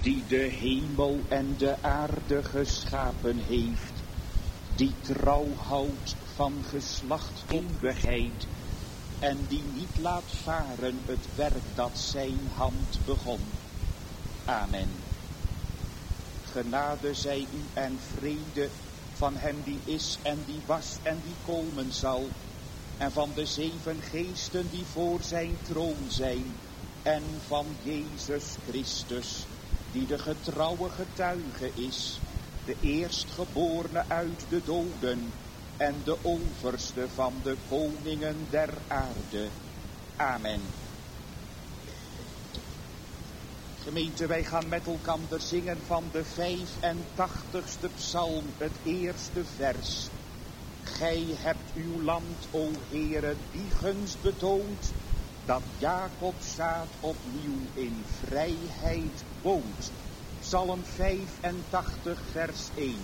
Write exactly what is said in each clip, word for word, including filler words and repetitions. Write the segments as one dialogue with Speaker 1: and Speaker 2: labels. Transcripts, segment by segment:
Speaker 1: die de hemel en de aarde geschapen heeft, die trouw houdt van geslacht eeuwigheid en die niet laat varen het werk dat zijn hand begon. Amen. Genade zij u en vrede van hem die is en die was en die komen zal, en van de zeven geesten die voor zijn troon zijn, en van Jezus Christus, die de getrouwe getuige is, de eerstgeborene uit de doden en de overste van de koningen der aarde. Amen. Gemeente, wij gaan met elkaar zingen van de vijfentachtigste psalm, het eerste vers. Gij hebt uw land, o Heere, die gunst betoond, dat Jacob's zaad opnieuw in vrijheid woont. Psalm vijfentachtig, vers één.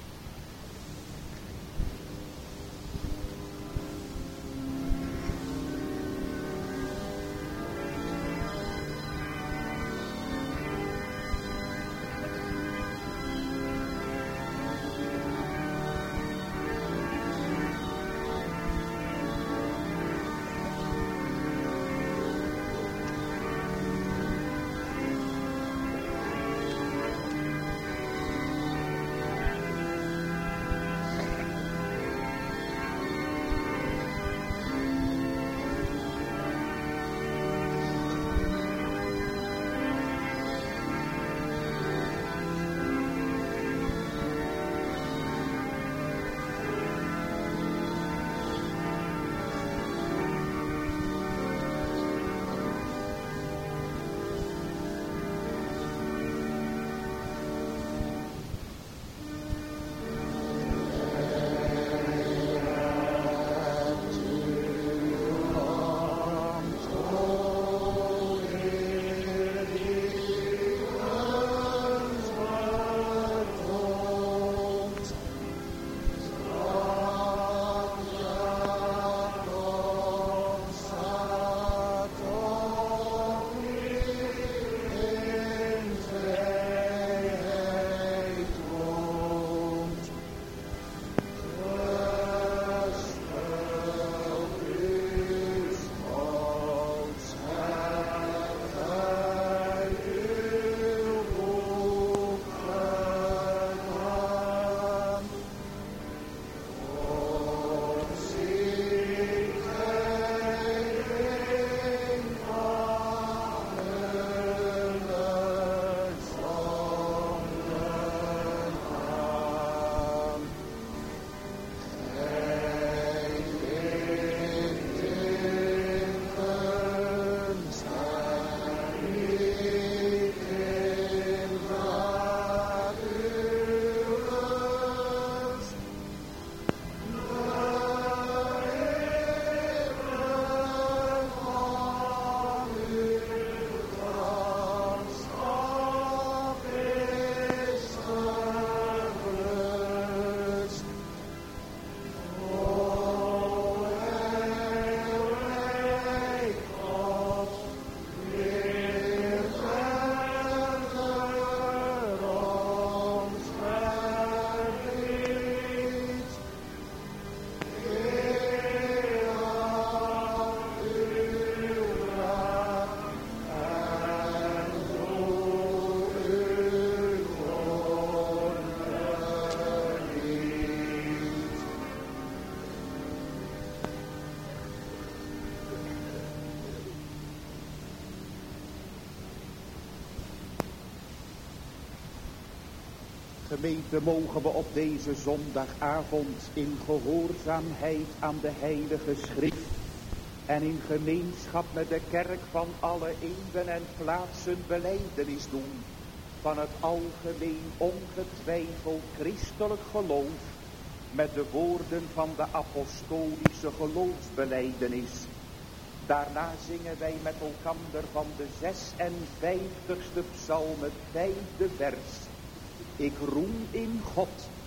Speaker 1: Gemeente, mogen we op deze zondagavond in gehoorzaamheid aan de heilige schrift en in gemeenschap met de kerk van alle eeuwen en plaatsen belijdenis doen van het algemeen ongetwijfeld christelijk geloof met de woorden van de apostolische geloofsbelijdenis. Daarna zingen wij met elkander van de zesenvijftigste psalm het vijfde vers. Ik roem in God,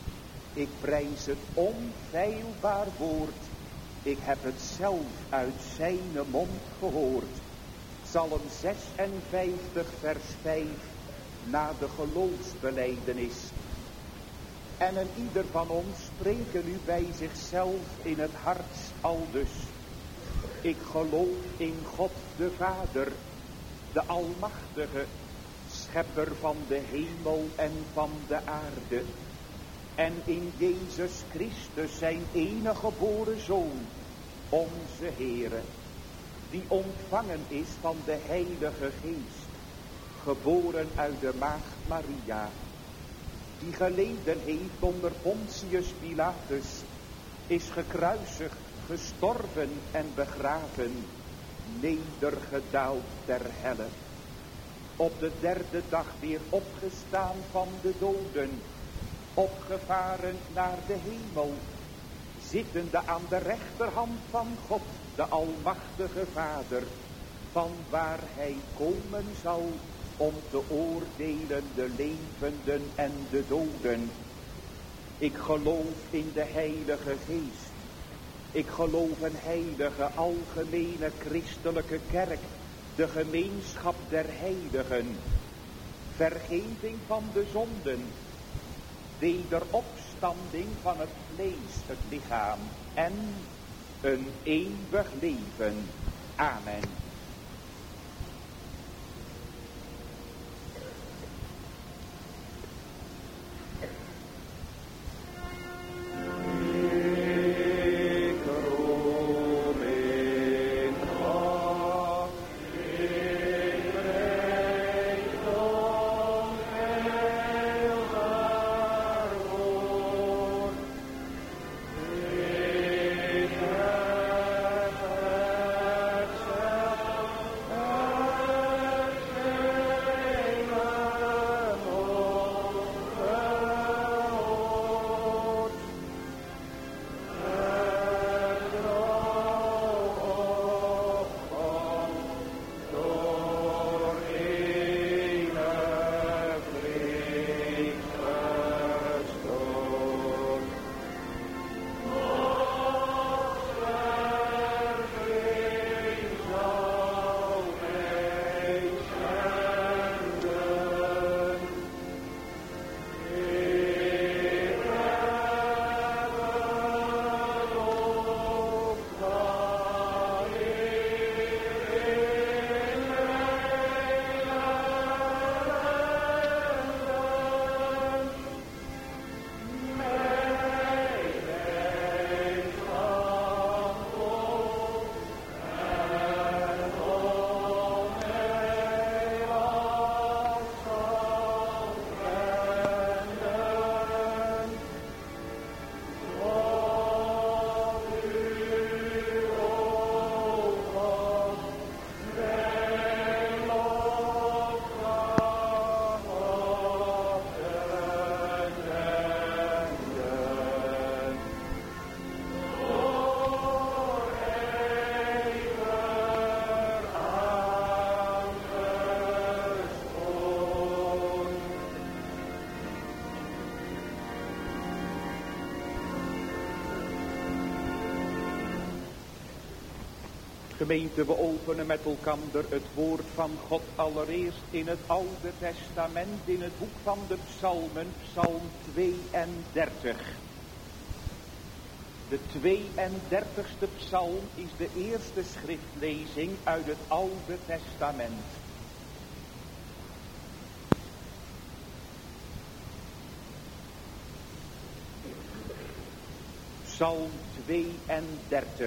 Speaker 1: ik prijs het onfeilbaar woord, ik heb het zelf uit zijn mond gehoord. Psalm zesenvijftig vers vijf, na de geloofsbelijdenis. En een ieder van ons spreken nu bij zichzelf in het hart aldus: ik geloof in God de Vader, de Almachtige, schepper van de hemel en van de aarde. En in Jezus Christus, zijn enige geboren Zoon, onze Heere, die ontvangen is van de Heilige Geest, geboren uit de maagd Maria, die geleden heeft onder Pontius Pilatus, is gekruisigd, gestorven en begraven, nedergedaald ter helle, op de derde dag weer opgestaan van de doden, opgevaren naar de hemel, zittende aan de rechterhand van God, de Almachtige Vader, van waar hij komen zal om te oordelen de levenden en de doden. Ik geloof in de Heilige Geest. Ik geloof een heilige, algemene christelijke kerk, de gemeenschap der heiligen, vergeving van de zonden, wederopstanding van het vlees, het lichaam, en een eeuwig leven. Amen. Gemeente, we openen met elkander het woord van God allereerst in het Oude Testament, in het boek van de Psalmen, Psalm tweeëndertig. De tweeëndertigste psalm is de eerste schriftlezing uit het Oude Testament. Psalm tweeëndertig.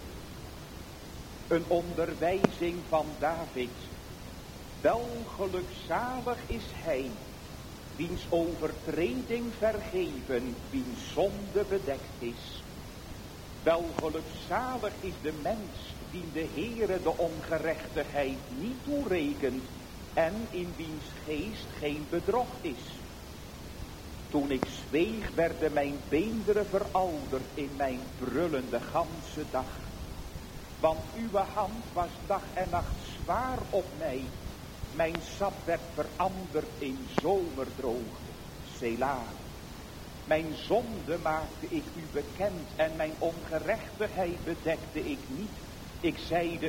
Speaker 1: Een onderwijzing van David. Wel gelukzalig is hij, wiens overtreding vergeven, wiens zonde bedekt is. Wel gelukzalig is de mens, dien de Heere de ongerechtigheid niet toerekent en in wiens geest geen bedrog is. Toen ik zweeg, werden mijn beenderen verouderd in mijn brullende ganse dag. Want uw hand was dag en nacht zwaar op mij. Mijn sap werd veranderd in zomerdroogte. Selah. Mijn zonde maakte ik u bekend en mijn ongerechtigheid bedekte ik niet. Ik zeide,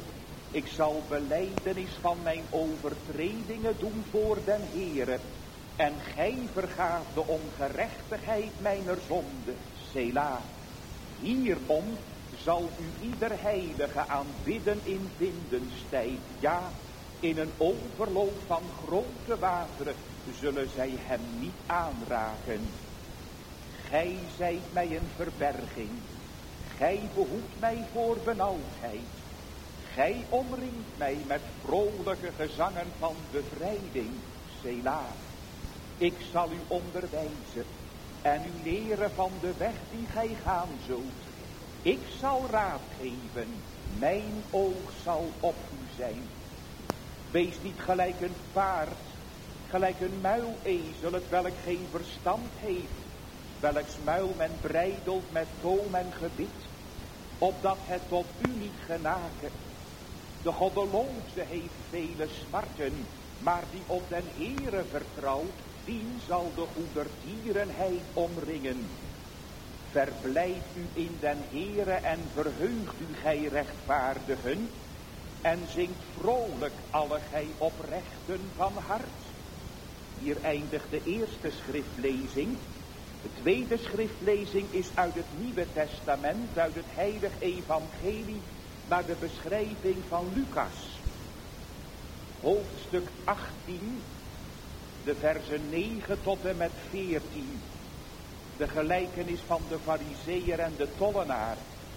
Speaker 1: Ik zal belijdenis van mijn overtredingen doen voor den Heere. En gij vergaat de ongerechtigheid mijner zonde. Sela. Hierom zal u ieder heilige aanbidden in windenstijd. Ja, in een overloop van grote wateren zullen zij hem niet aanraken. Gij zijt mij een verberging. Gij behoedt mij voor benauwdheid. Gij omringt mij met vrolijke gezangen van bevrijding. Sela. Ik zal u onderwijzen en u leren van de weg die gij gaan zult. Ik zal raad geven, mijn oog zal op u zijn. Wees niet gelijk een paard, gelijk een muilezel, het welk geen verstand heeft, welks muil men breidelt met toom en gebit, opdat het tot u niet genaken. De goddeloze heeft vele smarten, maar die op den Heere vertrouwt, dien zal de goedertierenheid omringen. Verblijd u in den Heere en verheugt u gij rechtvaardigen, en zingt vrolijk alle gij oprechten van hart. Hier eindigt de eerste schriftlezing. De tweede schriftlezing is uit het Nieuwe Testament, uit het Heilig Evangelie, naar de beschrijving van Lucas. Hoofdstuk achttien, de versen negen tot en met veertien. De gelijkenis van de Farizeeër en de tollenaar.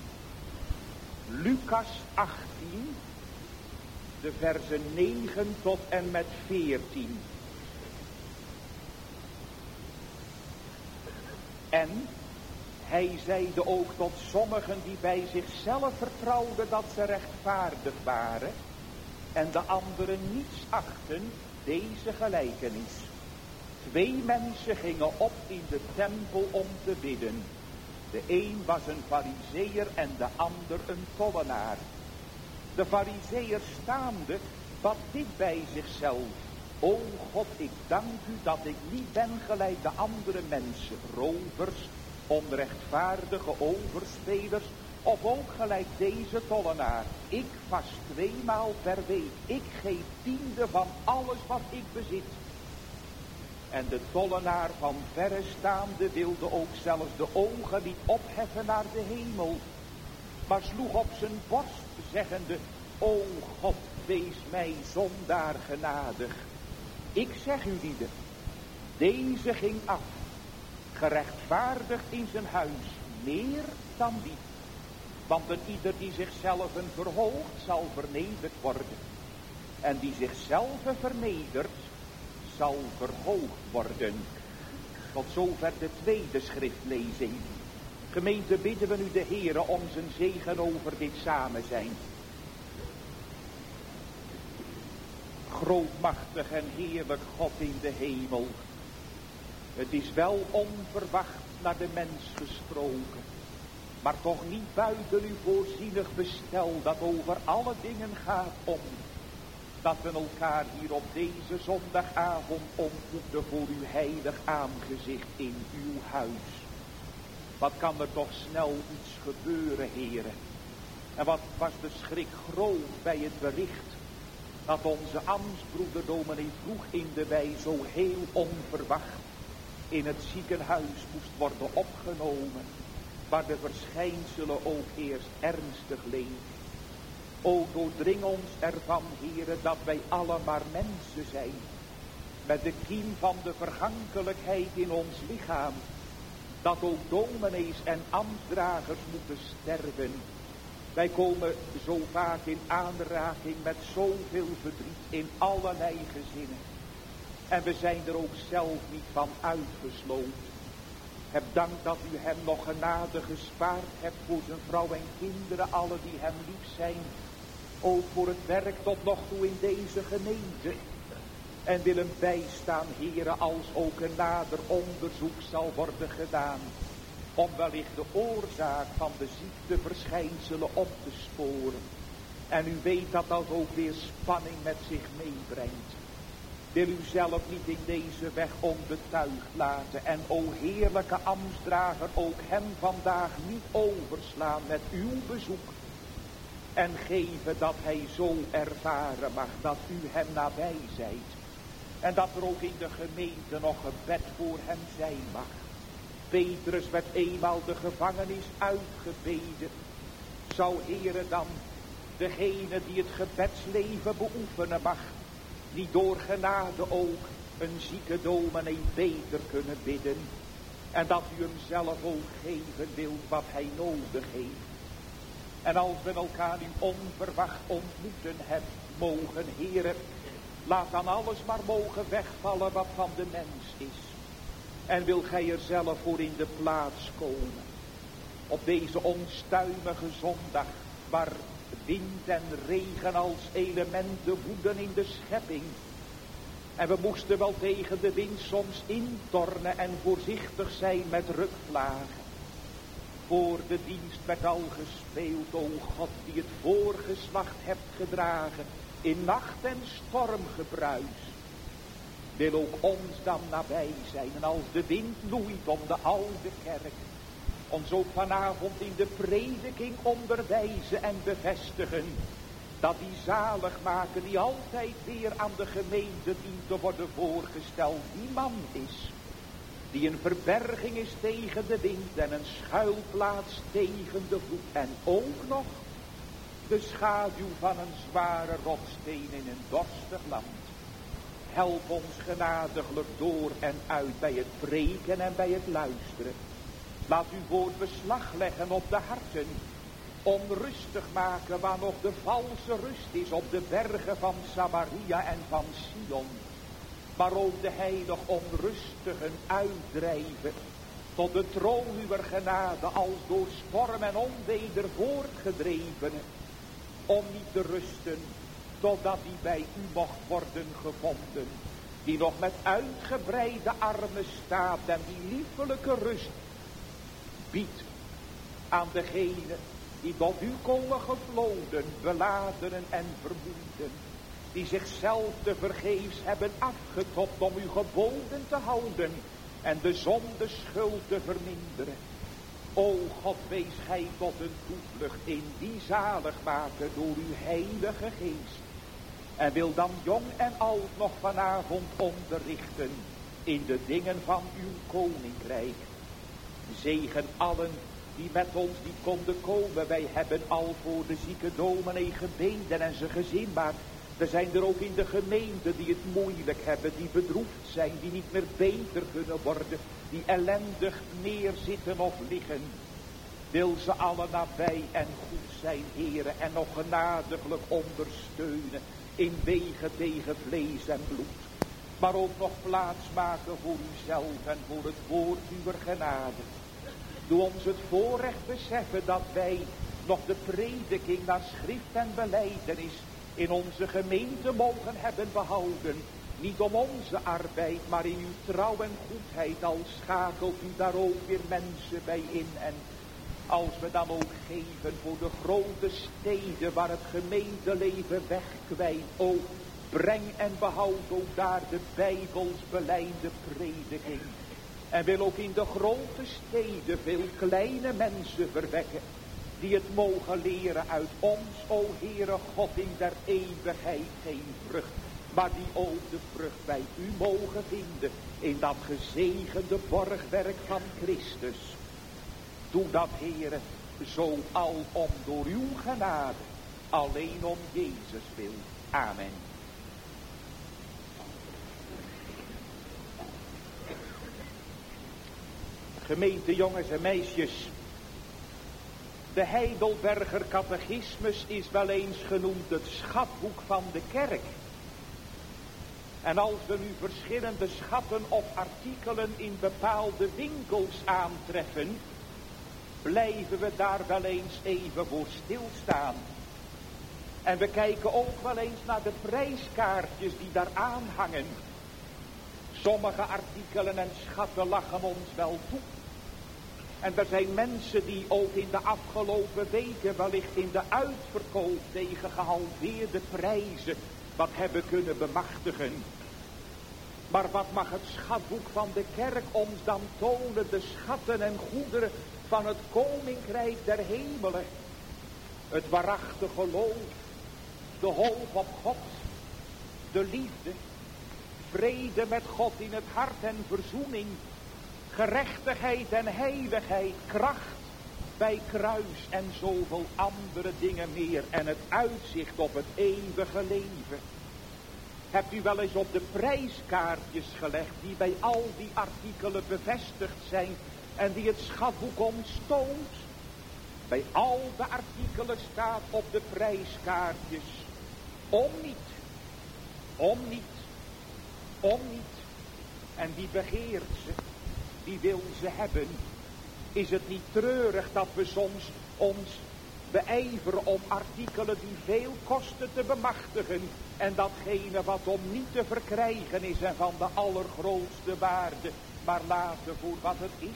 Speaker 1: Lucas achttien, de versen negen tot en met veertien. En hij zeide ook tot sommigen die bij zichzelf vertrouwden dat ze rechtvaardig waren, en de anderen niets achten, deze gelijkenis. Twee mensen gingen op in de tempel om te bidden. De een was een Farizeeër en de ander een tollenaar. De Farizeeër staande bad dit bij zichzelf: O God, ik dank u dat ik niet ben gelijk de andere mensen, rovers, onrechtvaardige overspelers, of ook gelijk deze tollenaar. Ik vast tweemaal per week. Ik geef tiende van alles wat ik bezit. En de tollenaar van verre staande wilde ook zelfs de ogen niet opheffen naar de hemel, maar sloeg op zijn borst, zeggende: O God, wees mij zondaar genadig. Ik zeg u lieden, deze ging af, gerechtvaardigd in zijn huis, meer dan die. Want een ieder die zichzelf verhoogt, zal vernederd worden. En die zichzelf vernedert, zal verhoogd worden. Tot zover de tweede schriftlezing. Gemeente, bidden we nu de Heere om zijn zegen over dit samen zijn. Grootmachtig en heerlijk God in de hemel. Het is wel onverwacht naar de mens gesproken, maar toch niet buiten uw voorzienig bestel dat over alle dingen gaat om. Dat we elkaar hier op deze zondagavond ontmoeten voor uw heilig aangezicht in uw huis. Wat kan er toch snel iets gebeuren, heren? En wat was de schrik groot bij het bericht dat onze ambtsbroeder dominee Vroeg in de Wei zo heel onverwacht in het ziekenhuis moest worden opgenomen, waar de verschijnselen ook eerst ernstig leken. O, doordring ons ervan, heren, dat wij alle maar mensen zijn, met de kiem van de vergankelijkheid in ons lichaam, dat ook dominees en ambtsdragers moeten sterven. Wij komen zo vaak in aanraking met zoveel verdriet in allerlei gezinnen. En we zijn er ook zelf niet van uitgesloten. Heb dank dat u hem nog genade gespaard hebt voor zijn vrouw en kinderen, alle die hem lief zijn. Ook voor het werk tot nog toe in deze gemeente. En wil hem bijstaan, heren, als ook een nader onderzoek zal worden gedaan, om wellicht de oorzaak van de ziekteverschijnselen op te sporen. En u weet dat dat ook weer spanning met zich meebrengt. Wil u zelf niet in deze weg onbetuigd laten. En o heerlijke ambtsdrager, ook hem vandaag niet overslaan met uw bezoek. En geven dat hij zo ervaren mag dat u hem nabij zijt. En dat er ook in de gemeente nog gebed voor hem zijn mag. Petrus werd eenmaal de gevangenis uitgebeden. Zou Heere dan degene die het gebedsleven beoefenen mag, niet door genade ook een zieke dominee beter kunnen bidden. En dat u hem zelf ook geven wilt wat hij nodig heeft. En als we elkaar nu onverwacht ontmoeten hebben, mogen, Heere, laat dan alles maar mogen wegvallen wat van de mens is. En wil gij er zelf voor in de plaats komen. Op deze onstuimige zondag, waar wind en regen als elementen woeden in de schepping. En we moesten wel tegen de wind soms intornen en voorzichtig zijn met rukvlagen. Voor de dienst werd al gespeeld, o God, die het voorgeslacht hebt gedragen, in nacht en stormgebruis. Wil ook ons dan nabij zijn, en als de wind loeit om de oude kerk, ons ook vanavond in de prediking onderwijzen en bevestigen, dat die zaligmaker die altijd weer aan de gemeente dient te worden voorgesteld, die man is, die een verberging is tegen de wind en een schuilplaats tegen de voet. En ook nog de schaduw van een zware rotsteen in een dorstig land. Help ons genadiglijk door en uit bij het preken en bij het luisteren. Laat uw woord beslag leggen op de harten. Onrustig maken waar nog de valse rust is op de bergen van Samaria en van Sion. Maar ook de heilig onrustigen uitdrijven tot de troon uw genade als door storm en onweder voortgedreven. Om niet te rusten totdat die bij u mocht worden gevonden. Die nog met uitgebreide armen staat en die liefelijke rust biedt aan degenen die tot u komen gevloden, beladenen en vermoeiden. Die zichzelf te vergeefs hebben afgetopt om uw geboden te houden en de zonde schuld te verminderen. O God, wees gij tot een toevlucht in die zaligmaker door uw heilige geest. En wil dan jong en oud nog vanavond onderrichten in de dingen van uw koninkrijk. Zegen allen die met ons niet konden komen. Wij hebben al voor de zieke dominee gebeden en zijn gezin, maar er zijn er ook in de gemeente die het moeilijk hebben, die bedroefd zijn, die niet meer beter kunnen worden, die ellendig neerzitten of liggen. Wil ze alle nabij en goed zijn, Heere, en nog genadiglijk ondersteunen in wegen tegen vlees en bloed. Maar ook nog plaats maken voor uzelf en voor het woord uw genade. Doe ons het voorrecht beseffen dat wij nog de prediking naar schrift en belijdenis in onze gemeente mogen hebben behouden. Niet om onze arbeid, maar in uw trouw en goedheid, al schakelt u daar ook weer mensen bij in. En als we dan ook geven voor de grote steden waar het gemeenteleven wegkwijnt, o, breng en behoud ook daar de bijbels belijnde prediking. En wil ook in de grote steden veel kleine mensen verwekken, die het mogen leren uit ons, o Heere God, in der eeuwigheid geen vrucht, maar die ook de vrucht bij u mogen vinden in dat gezegende borgwerk van Christus. Doe dat, Heere, zo alom door uw genade, alleen om Jezus wil. Amen. Gemeente jongens en meisjes, de Heidelberger catechismus is wel eens genoemd het schatboek van de kerk. En als we nu verschillende schatten of artikelen in bepaalde winkels aantreffen, blijven we daar wel eens even voor stilstaan. En we kijken ook wel eens naar de prijskaartjes die daar aanhangen. Sommige artikelen en schatten lachen ons wel toe. En er zijn mensen die ook in de afgelopen weken wellicht in de uitverkoop tegen gehalveerde prijzen wat hebben kunnen bemachtigen. Maar wat mag het schatboek van de kerk ons dan tonen, de schatten en goederen van het koninkrijk der hemelen? Het waarachtige geloof, de hoop op God, de liefde, vrede met God in het hart en verzoening, gerechtigheid en heiligheid, kracht bij kruis en zoveel andere dingen meer en het uitzicht op het eeuwige leven. Hebt u wel eens op de prijskaartjes gelegd die bij al die artikelen bevestigd zijn en die het schatboek omstoomt? Bij al de artikelen staat op de prijskaartjes: om niet, om niet, om niet. En die begeert ze, die wil ze hebben. Is het niet treurig dat we soms ons beijveren om artikelen die veel kosten te bemachtigen en datgene wat om niet te verkrijgen is en van de allergrootste waarde, maar laten voor wat het is?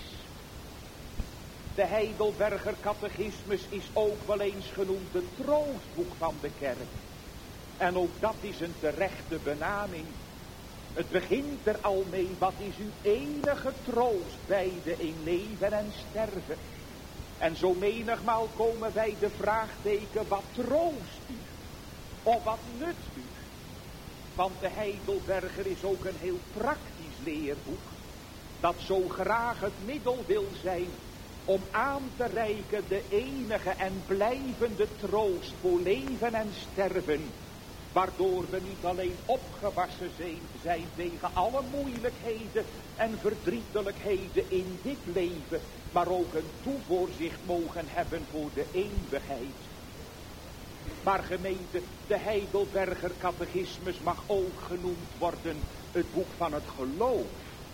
Speaker 1: De Heidelberger Catechismus is ook wel eens genoemd het troostboek van de kerk. En ook dat is een terechte benaming. Het begint er al mee: wat is uw enige troost, beide in leven en sterven? En zo menigmaal komen wij de vraagteken: wat troost u? Of wat nut u? Want de Heidelberger is ook een heel praktisch leerboek, dat zo graag het middel wil zijn om aan te reiken de enige en blijvende troost voor leven en sterven, waardoor we niet alleen opgewassen zijn, zijn tegen alle moeilijkheden en verdrietelijkheden in dit leven, maar ook een toevoorzicht mogen hebben voor de eeuwigheid. Maar gemeente, de Heidelberger Catechismus mag ook genoemd worden het boek van het geloof.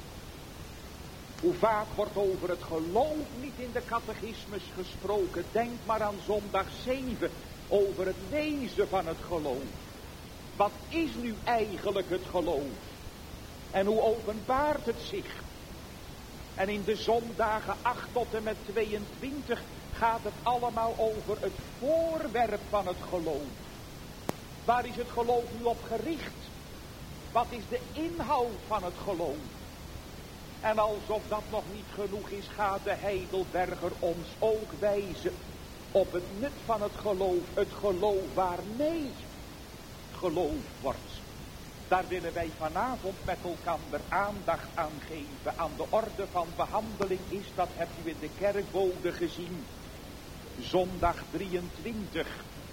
Speaker 1: Hoe vaak wordt over het geloof niet in de catechismus gesproken? Denk maar aan zondag zeven, over het wezen van het geloof. Wat is nu eigenlijk het geloof? En hoe openbaart het zich? En in de zondagen acht tot en met tweeëntwintig gaat het allemaal over het voorwerp van het geloof. Waar is het geloof nu op gericht? Wat is de inhoud van het geloof? En alsof dat nog niet genoeg is, gaat de Heidelberger ons ook wijzen op het nut van het geloof. Het geloof waarmee geloofd wordt. Daar willen wij vanavond met elkaar aandacht aan geven. Aan de orde van behandeling is, dat hebt u in de kerkbode gezien, zondag drieëntwintig.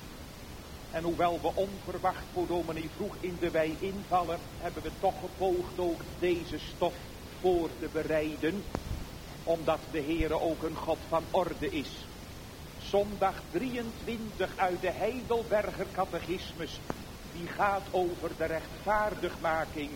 Speaker 1: En hoewel we onverwacht voor dominee Vroeg in de wei invallen, hebben we toch gepoogd ook deze stof voor te bereiden, omdat de Heere ook een God van orde is. Zondag drieëntwintig uit de Heidelberger Catechismus, die gaat over de rechtvaardigmaking.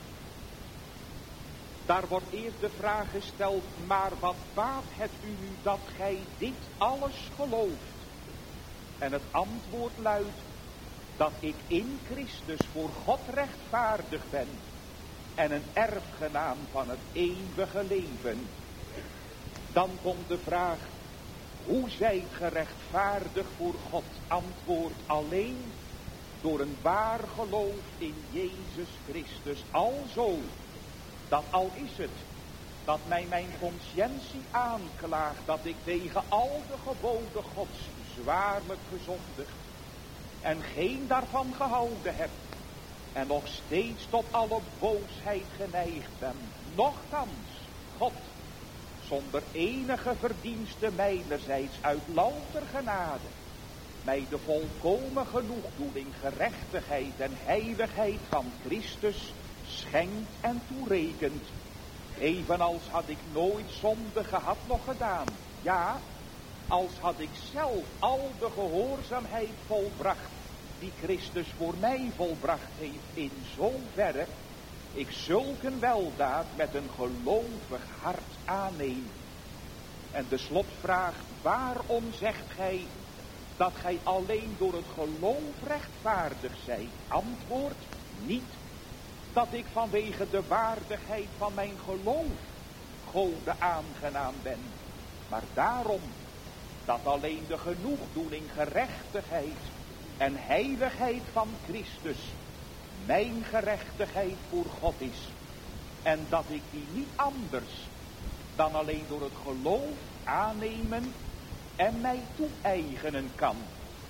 Speaker 1: Daar wordt eerst de vraag gesteld: maar wat baat het u nu dat gij dit alles gelooft? En het antwoord luidt dat ik in Christus voor God rechtvaardig ben en een erfgenaam van het eeuwige leven. Dan komt de vraag: hoe zijt ge rechtvaardig voor God? Antwoord: alleen door een waar geloof in Jezus Christus. Alzo, dat al is het dat mij mijn conscientie aanklaagt dat ik tegen al de geboden Gods zwaarlijk gezondigd en geen daarvan gehouden heb en nog steeds tot alle boosheid geneigd ben. Nochtans, God, zonder enige verdienste mijnerzijds uit louter genade, mij de volkomen genoegdoening, gerechtigheid en heiligheid van Christus schenkt en toerekent. Evenals had ik nooit zonde gehad nog gedaan. Ja, als had ik zelf al de gehoorzaamheid volbracht die Christus voor mij volbracht heeft, in zoverre ik zulke weldaad met een gelovig hart aanneem. En de slotvraag: waarom zegt gij dat gij alleen door het geloof rechtvaardig zijt? Antwoord: niet dat ik vanwege de waardigheid van mijn geloof Gode aangenaam ben, maar daarom dat alleen de genoegdoening, gerechtigheid en heiligheid van Christus mijn gerechtigheid voor God is, en dat ik die niet anders dan alleen door het geloof aannemen en mij toe-eigenen kan.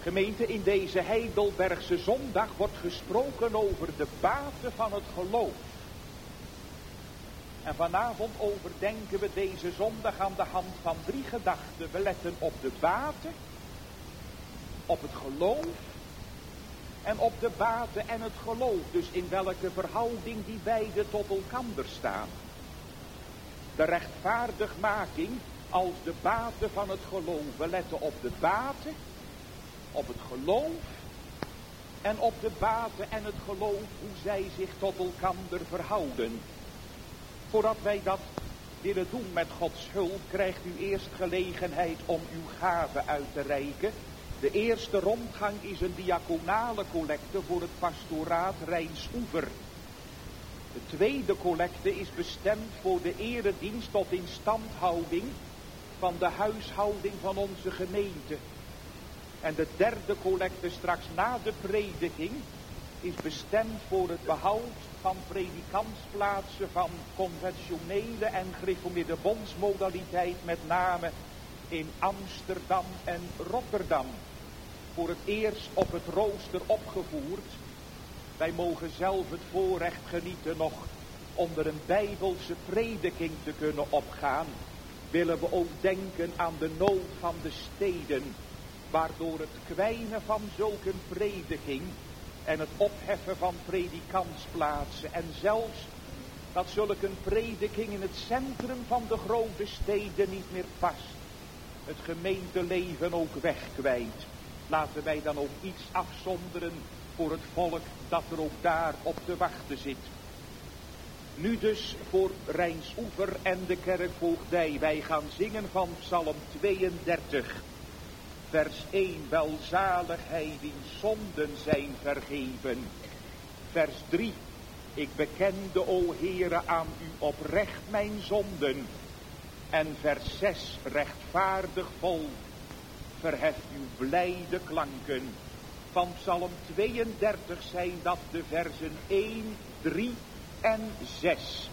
Speaker 1: Gemeente, in deze Heidelbergse zondag wordt gesproken over de baten van het geloof. En vanavond overdenken we deze zondag aan de hand van drie gedachten. We letten op de baten, op het geloof en op de baten en het geloof. Dus in welke verhouding die beide tot elkander staan. De rechtvaardigmaking als de baten van het geloof. We letten op de baten, op het geloof en op de baten en het geloof, hoe zij zich tot elkander verhouden. Voordat wij dat willen doen met Gods hulp, krijgt u eerst gelegenheid om uw gave uit te reiken. De eerste rondgang is een diaconale collecte voor het pastoraat Rijnsoever. De tweede collecte is bestemd voor de eredienst tot instandhouding van de huishouding van onze gemeente. En de derde collecte straks na de prediking is bestemd voor het behoud van predikantsplaatsen van conventionele en gereformeerde bondsmodaliteit, met name in Amsterdam en Rotterdam. Voor het eerst op het rooster opgevoerd. Wij mogen zelf het voorrecht genieten nog onder een bijbelse prediking te kunnen opgaan. Willen we ook denken aan de nood van de steden, waardoor het kwijnen van zulke prediking en het opheffen van predikantsplaatsen en zelfs dat zulke een prediking in het centrum van de grote steden niet meer past, het gemeenteleven ook wegkwijnt. Laten wij dan ook iets afzonderen voor het volk dat er ook daar op te wachten zit. Nu dus voor Rijnsoever en de kerkvoogdij. Wij gaan zingen van Psalm tweeëndertig. Vers één, welzalig hij wiens zonden zijn vergeven. Vers drie, ik bekende, o Heere, aan u oprecht mijn zonden. En vers zes, rechtvaardig vol, verheft uw blijde klanken. Van Psalm tweeëndertig zijn dat de versen één, drie en zes.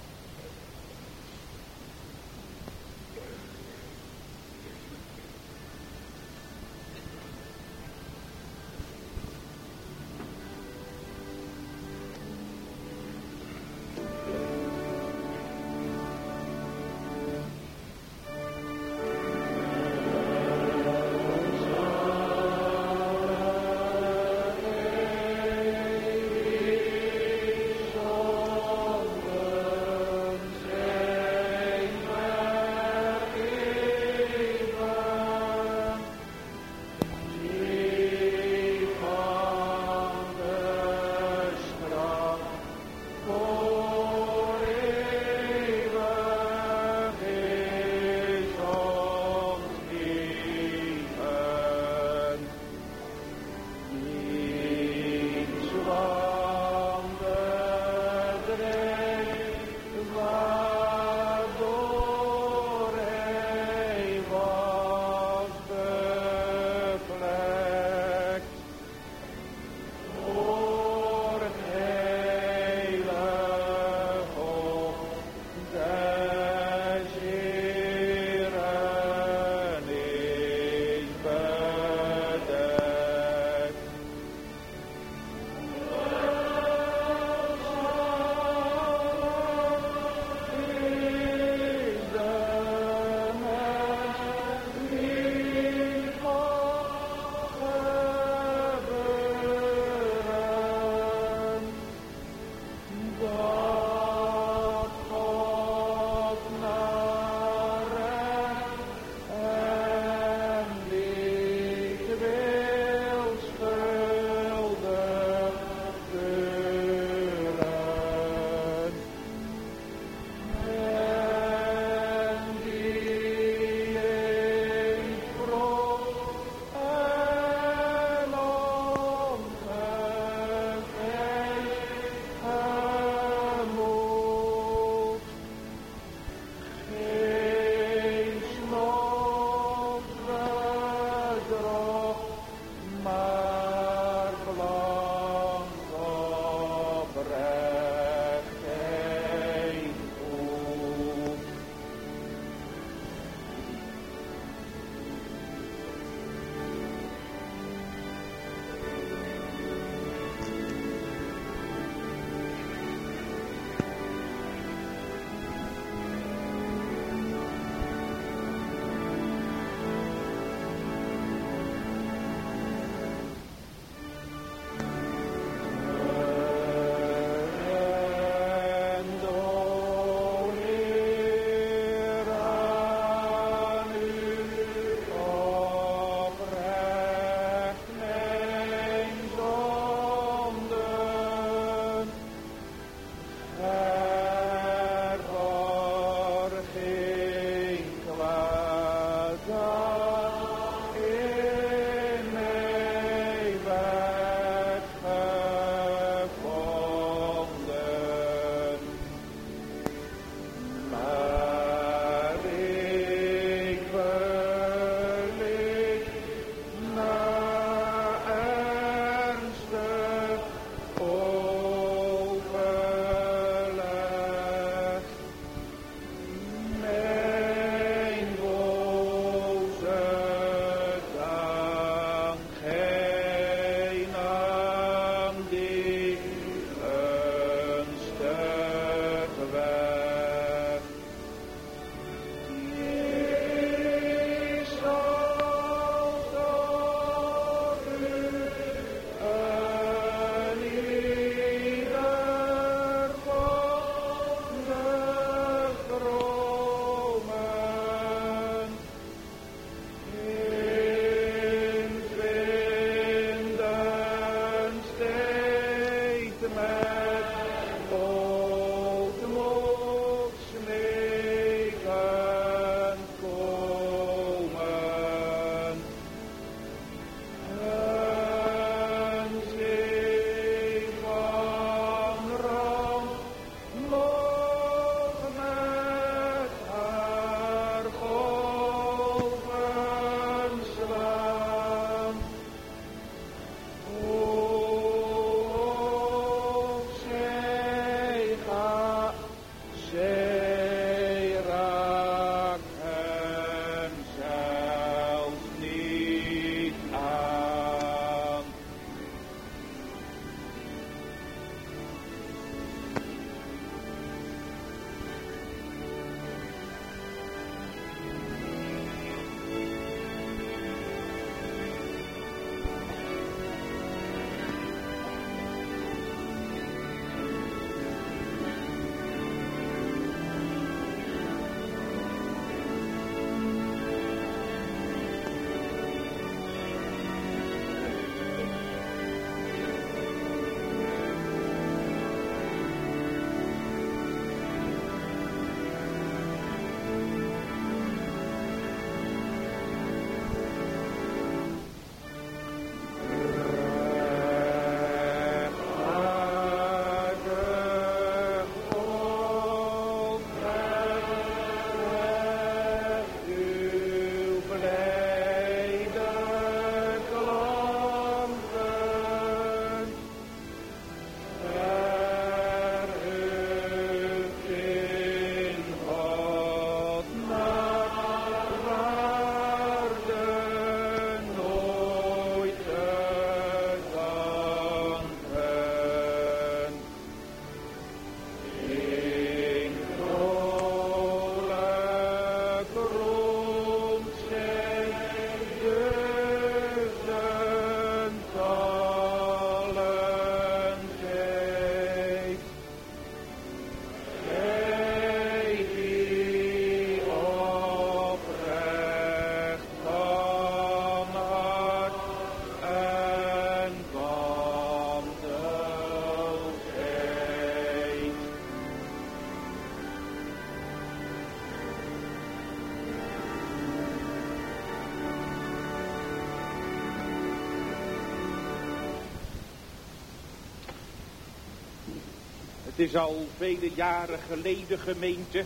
Speaker 1: Het is al vele jaren geleden, gemeente,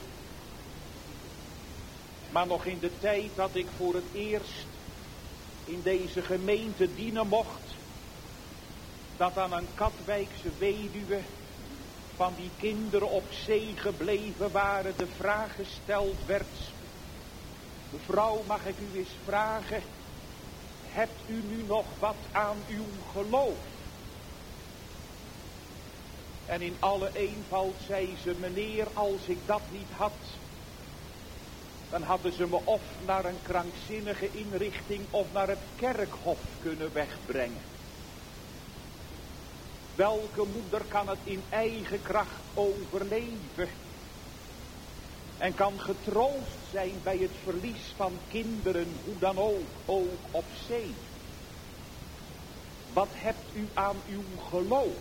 Speaker 1: maar nog in de tijd dat ik voor het eerst in deze gemeente dienen mocht, dat aan een Katwijkse weduwe van die kinderen op zee gebleven waren de vraag gesteld werd: mevrouw, mag ik u eens vragen, hebt u nu nog wat aan uw geloof? En in alle eenvoud zei ze: meneer, als ik dat niet had, dan hadden ze me of naar een krankzinnige inrichting of naar het kerkhof kunnen wegbrengen. Welke moeder kan het in eigen kracht overleven en kan getroost zijn bij het verlies van kinderen, hoe dan ook, ook op zee? Wat hebt u aan uw geloof?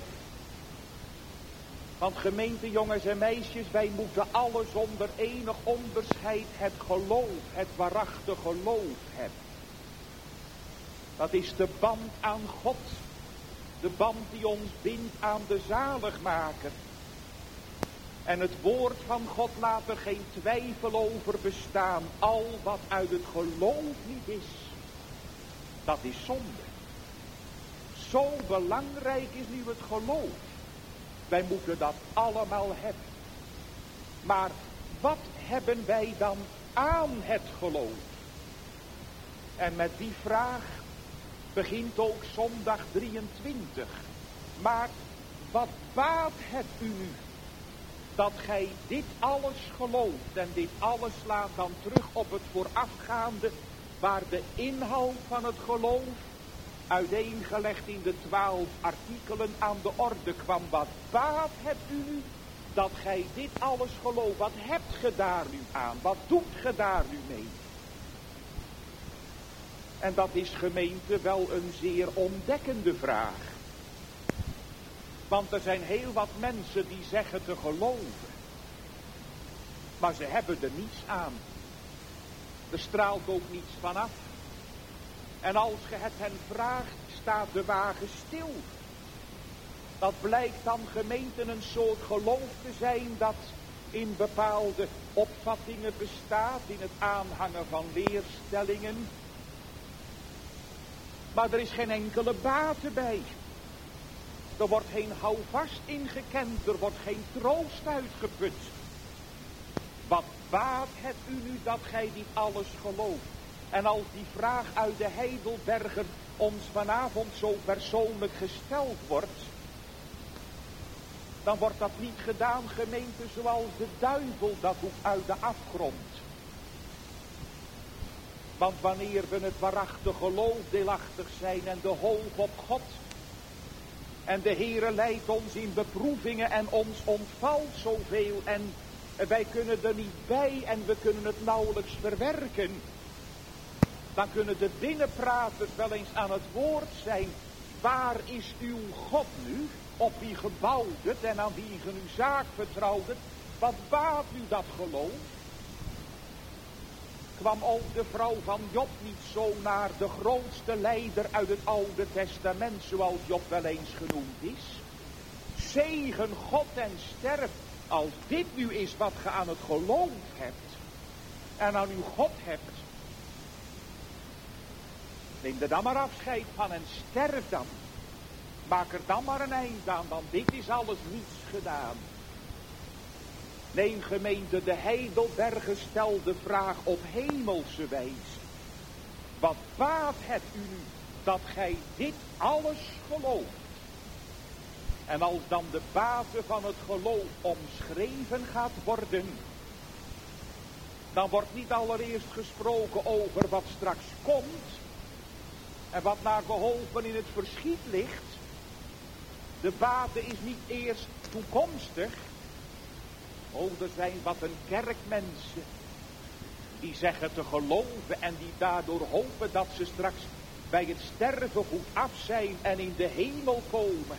Speaker 1: Want gemeente, jongens en meisjes, wij moeten alle zonder enig onderscheid het geloof, het waarachtige geloof hebben. Dat is de band aan God, de band die ons bindt aan de zaligmaker. En het woord van God laat er geen twijfel over bestaan. Al wat uit het geloof niet is, dat is zonde. Zo belangrijk is nu het geloof. Wij moeten dat allemaal hebben. Maar wat hebben wij dan aan het geloof? En met die vraag begint ook zondag drieëntwintig. Maar wat baat het u nu dat gij dit alles gelooft? En dit alles slaat dan terug op het voorafgaande, waar de inhoud van het geloof uiteengelegd in de twaalf artikelen aan de orde kwam. Wat baat het u nu dat gij dit alles gelooft? Wat hebt ge daar nu aan? Wat doet ge daar nu mee? En dat is, gemeente, wel een zeer ontdekkende vraag. Want er zijn heel wat mensen die zeggen te geloven, maar ze hebben er niets aan. Er straalt ook niets vanaf. En als ge het hen vraagt, staat de wagen stil. Dat blijkt dan, gemeente, een soort geloof te zijn dat in bepaalde opvattingen bestaat, in het aanhangen van leerstellingen. Maar er is geen enkele bate bij. Er wordt geen houvast ingekend, er wordt geen troost uitgeput. Wat baat het u nu dat gij dit alles gelooft? En als die vraag uit de Heidelberger ons vanavond zo persoonlijk gesteld wordt, dan wordt dat niet gedaan, gemeente, zoals de duivel dat doet uit de afgrond. Want wanneer we het waarachtige geloof deelachtig zijn en de hoop op God, en de Heere leidt ons in beproevingen en ons ontvalt zoveel en wij kunnen er niet bij en we kunnen het nauwelijks verwerken, dan kunnen de binnenpraters wel eens aan het woord zijn. Waar is uw God nu? Op wie gebouwd het en aan wie ge uw zaak vertrouwt het? Wat baat u dat geloof? Kwam ook de vrouw van Job niet zo naar de grootste leider uit het Oude Testament, zoals Job wel eens genoemd is? Zegen God en sterf, als dit nu is wat ge aan het geloof hebt en aan uw God hebt. Neem er dan maar afscheid van en sterf dan. Maak er dan maar een eind aan, want dit is alles niets gedaan. Nee, gemeente, de Heidelberger stelt de vraag op hemelse wijze. Wat baat het u nu dat gij dit alles gelooft? En als dan de bate van het geloof omschreven gaat worden, dan wordt niet allereerst gesproken over wat straks komt en wat naar behoven in het verschiet ligt. De bate is niet eerst toekomstig. Oh, er zijn wat een kerkmensen die zeggen te geloven en die daardoor hopen dat ze straks bij het sterven goed af zijn en in de hemel komen.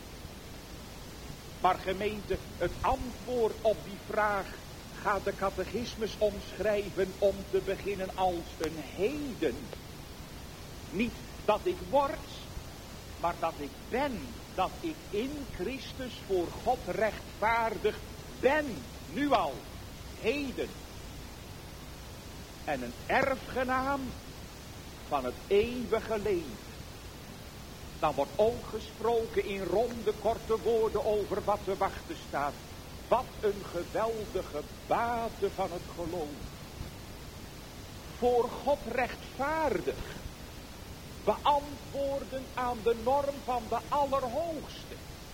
Speaker 1: Maar gemeente, het antwoord op die vraag gaat de catechismus omschrijven om te beginnen als een heden. Niet dat ik word, maar dat ik ben. dat ik in Christus voor God rechtvaardig ben, nu al, heden. En een erfgenaam van het eeuwige leven. Dan wordt ook gesproken in ronde korte woorden over wat te wachten staat. Wat een geweldige bate van het geloof. Voor God rechtvaardig. Beantwoorden aan de norm van de Allerhoogste.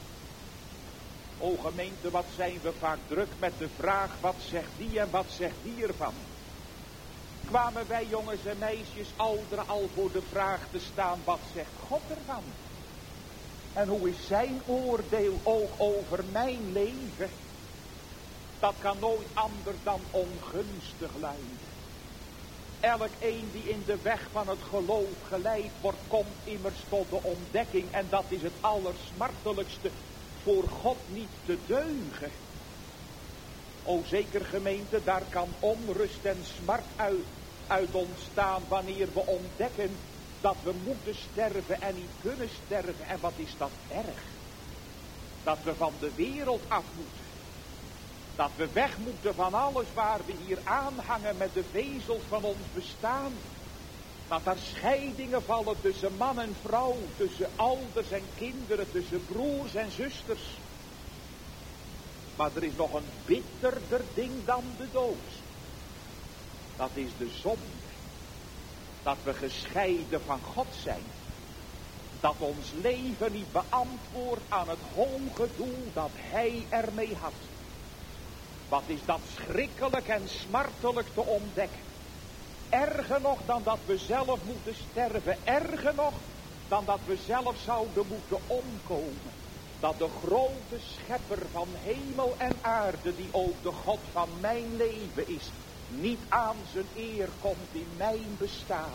Speaker 1: O gemeente, wat zijn we vaak druk met de vraag, wat zegt die en wat zegt die ervan? Kwamen wij jongens en meisjes ouderen al voor de vraag te staan, wat zegt God ervan? En hoe is zijn oordeel ook over mijn leven? Dat kan nooit anders dan ongunstig luiden. Elk een die in de weg van het geloof geleid wordt, komt immers tot de ontdekking. En dat is het allersmartelijkste, voor God niet te deugen. O zeker gemeente, daar kan onrust en smart uit, uit ontstaan wanneer we ontdekken dat we moeten sterven en niet kunnen sterven. En wat is dat erg? Dat we van de wereld af moeten. Dat we weg moeten van alles waar we hier aanhangen met de vezels van ons bestaan. Dat er scheidingen vallen tussen man en vrouw, tussen ouders en kinderen, tussen broers en zusters. Maar er is nog een bitterder ding dan de dood. Dat is de zonde. Dat we gescheiden van God zijn. Dat ons leven niet beantwoordt aan het hoge doel dat Hij ermee had. Wat is dat schrikkelijk en smartelijk te ontdekken. Erger nog dan dat we zelf moeten sterven. Erger nog dan dat we zelf zouden moeten omkomen. Dat de grote schepper van hemel en aarde, die ook de God van mijn leven is, niet aan zijn eer komt in mijn bestaan.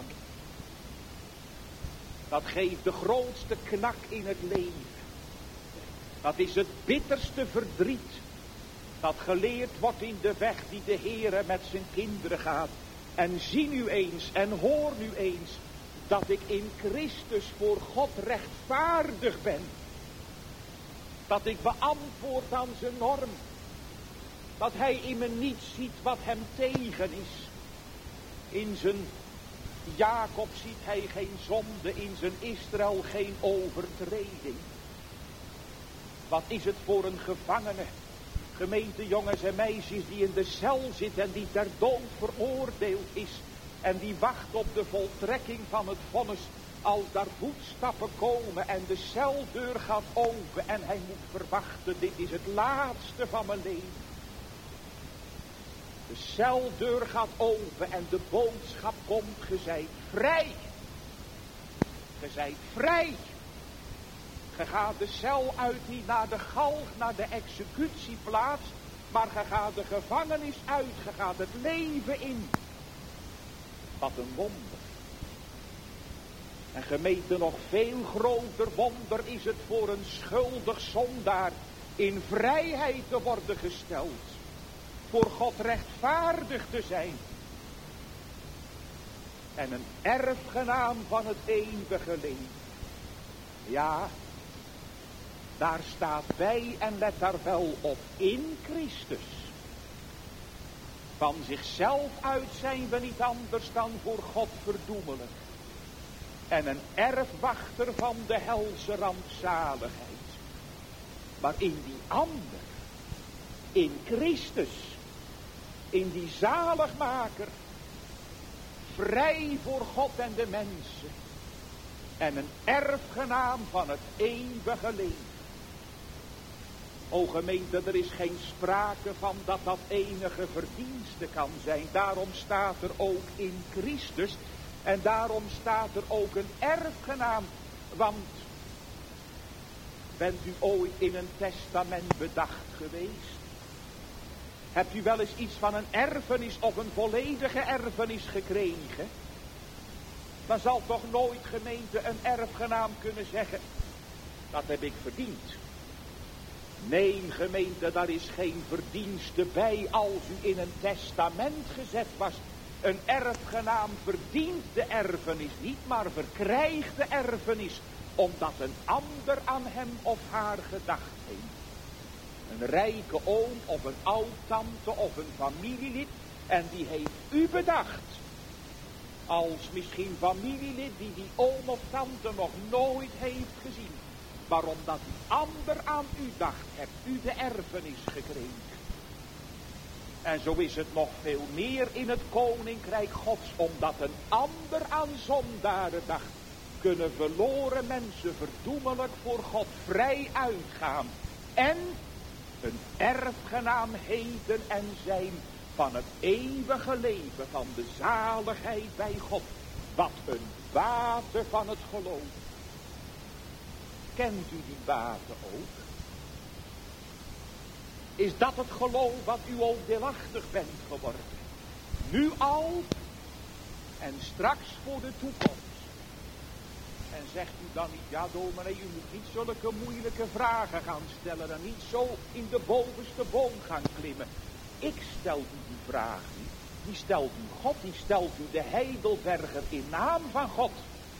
Speaker 1: Dat geeft de grootste knak in het leven. Dat is het bitterste verdriet dat geleerd wordt in de weg die de Heere met zijn kinderen gaat. En zie nu eens en hoor nu eens dat ik in Christus voor God rechtvaardig ben. Dat ik beantwoord aan zijn norm. Dat hij in me niet ziet wat hem tegen is. In zijn Jacob ziet hij geen zonde, in zijn Israël geen overtreding. Wat is het voor een gevangene, gemeente jongens en meisjes, die in de cel zit en die ter dood veroordeeld is. En die wacht op de voltrekking van het vonnis. Als daar voetstappen komen en de celdeur gaat open en hij moet verwachten, dit is het laatste van mijn leven. De celdeur gaat open en de boodschap komt, ge zijt vrij. Ge zijt vrij. Ge gaat de cel uit, niet naar de galg, naar de executieplaats, maar ge gaat de gevangenis uit, ge gaat het leven in. Wat een wonder. En gemeente, nog veel groter wonder is het voor een schuldig zondaar in vrijheid te worden gesteld. Voor God rechtvaardig te zijn. En een erfgenaam van het eeuwige leven. Ja, daar staat bij en let daar wel op, in Christus. Van zichzelf uit zijn we niet anders dan voor God verdoemelijk. En een erfwachter van de helse rampzaligheid. Maar in die ander, in Christus, in die zaligmaker, vrij voor God en de mensen. En een erfgenaam van het eeuwige leven. O gemeente, er is geen sprake van dat dat enige verdienste kan zijn. Daarom staat er ook in Christus. En daarom staat er ook een erfgenaam. Want bent u ooit in een testament bedacht geweest? Hebt u wel eens iets van een erfenis of een volledige erfenis gekregen? Dan zal toch nooit, gemeente, een erfgenaam kunnen zeggen, dat heb ik verdiend. Nee, gemeente, daar is geen verdienste bij als u in een testament gezet was. Een erfgenaam verdient de erfenis niet, maar verkrijgt de erfenis omdat een ander aan hem of haar gedacht heeft. Een rijke oom of een oud-tante of een familielid. En die heeft u bedacht. Als misschien familielid die die oom of tante nog nooit heeft gezien. Maar omdat die ander aan u dacht, hebt u de erfenis gekregen. En zo is het nog veel meer in het koninkrijk Gods. Omdat een ander aan zondaren dacht, kunnen verloren mensen verdoemelijk voor God vrij uitgaan. En een erfgenaam heden en zijn van het eeuwige leven, van de zaligheid bij God. Wat een bate van het geloof. Kent u die bate ook? Is dat het geloof wat u ook deelachtig bent geworden? Nu al en straks voor de toekomst. En zegt u dan niet, ja dominee, u moet niet zulke moeilijke vragen gaan stellen en niet zo in de bovenste boom gaan klimmen. Ik stel u die vraag niet, die stelt u God, die stelt u de Heidelberger in naam van God.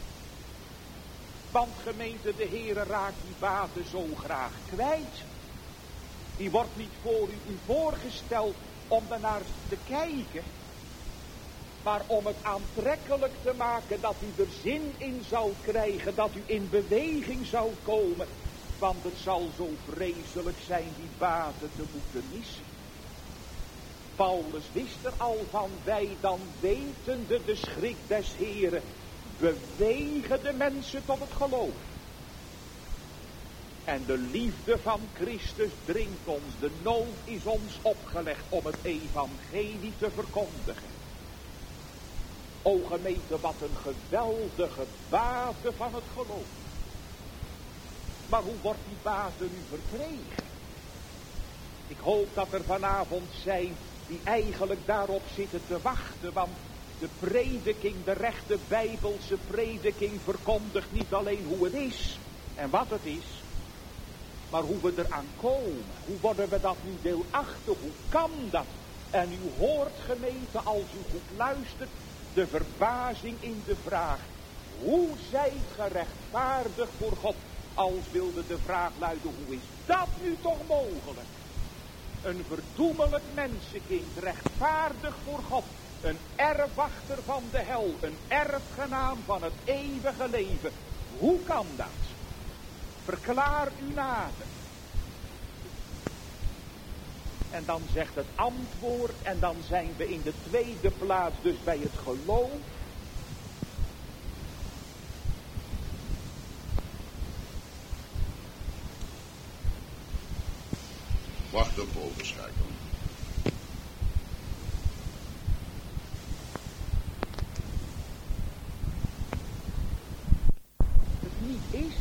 Speaker 1: Want gemeente, de Heere raakt die bate zo graag kwijt. Die wordt niet voor u, u voorgesteld om daarnaar te kijken. Maar om het aantrekkelijk te maken dat u er zin in zou krijgen, dat u in beweging zou komen. Want het zal zo vreselijk zijn die baten te moeten missen. Paulus wist er al van, wij dan wetende de schrik des Heren, bewegen de mensen tot het geloof. En de liefde van Christus dringt ons, de nood is ons opgelegd om het evangelie te verkondigen. O gemeente, wat een geweldige bate van het geloof. Maar hoe wordt die bate nu verkregen? Ik hoop dat er vanavond zijn die eigenlijk daarop zitten te wachten, want de prediking, de rechte Bijbelse prediking verkondigt niet alleen hoe het is en wat het is, maar hoe we eraan komen. Hoe worden we dat nu deelachtig? Hoe kan dat? En u hoort gemeente, als u goed luistert, de verbazing in de vraag. Hoe zijt gerechtvaardigd voor God? Als wilde de vraag luiden, hoe is dat nu toch mogelijk? Een verdoemelijk mensenkind, rechtvaardig voor God. Een erfwachter van de hel, een erfgenaam van het eeuwige leven. Hoe kan dat? Verklaar u nader. En dan zegt het antwoord, en dan zijn we in de tweede plaats dus bij het geloof.
Speaker 2: Wacht op overschakelen.
Speaker 1: Het niet is.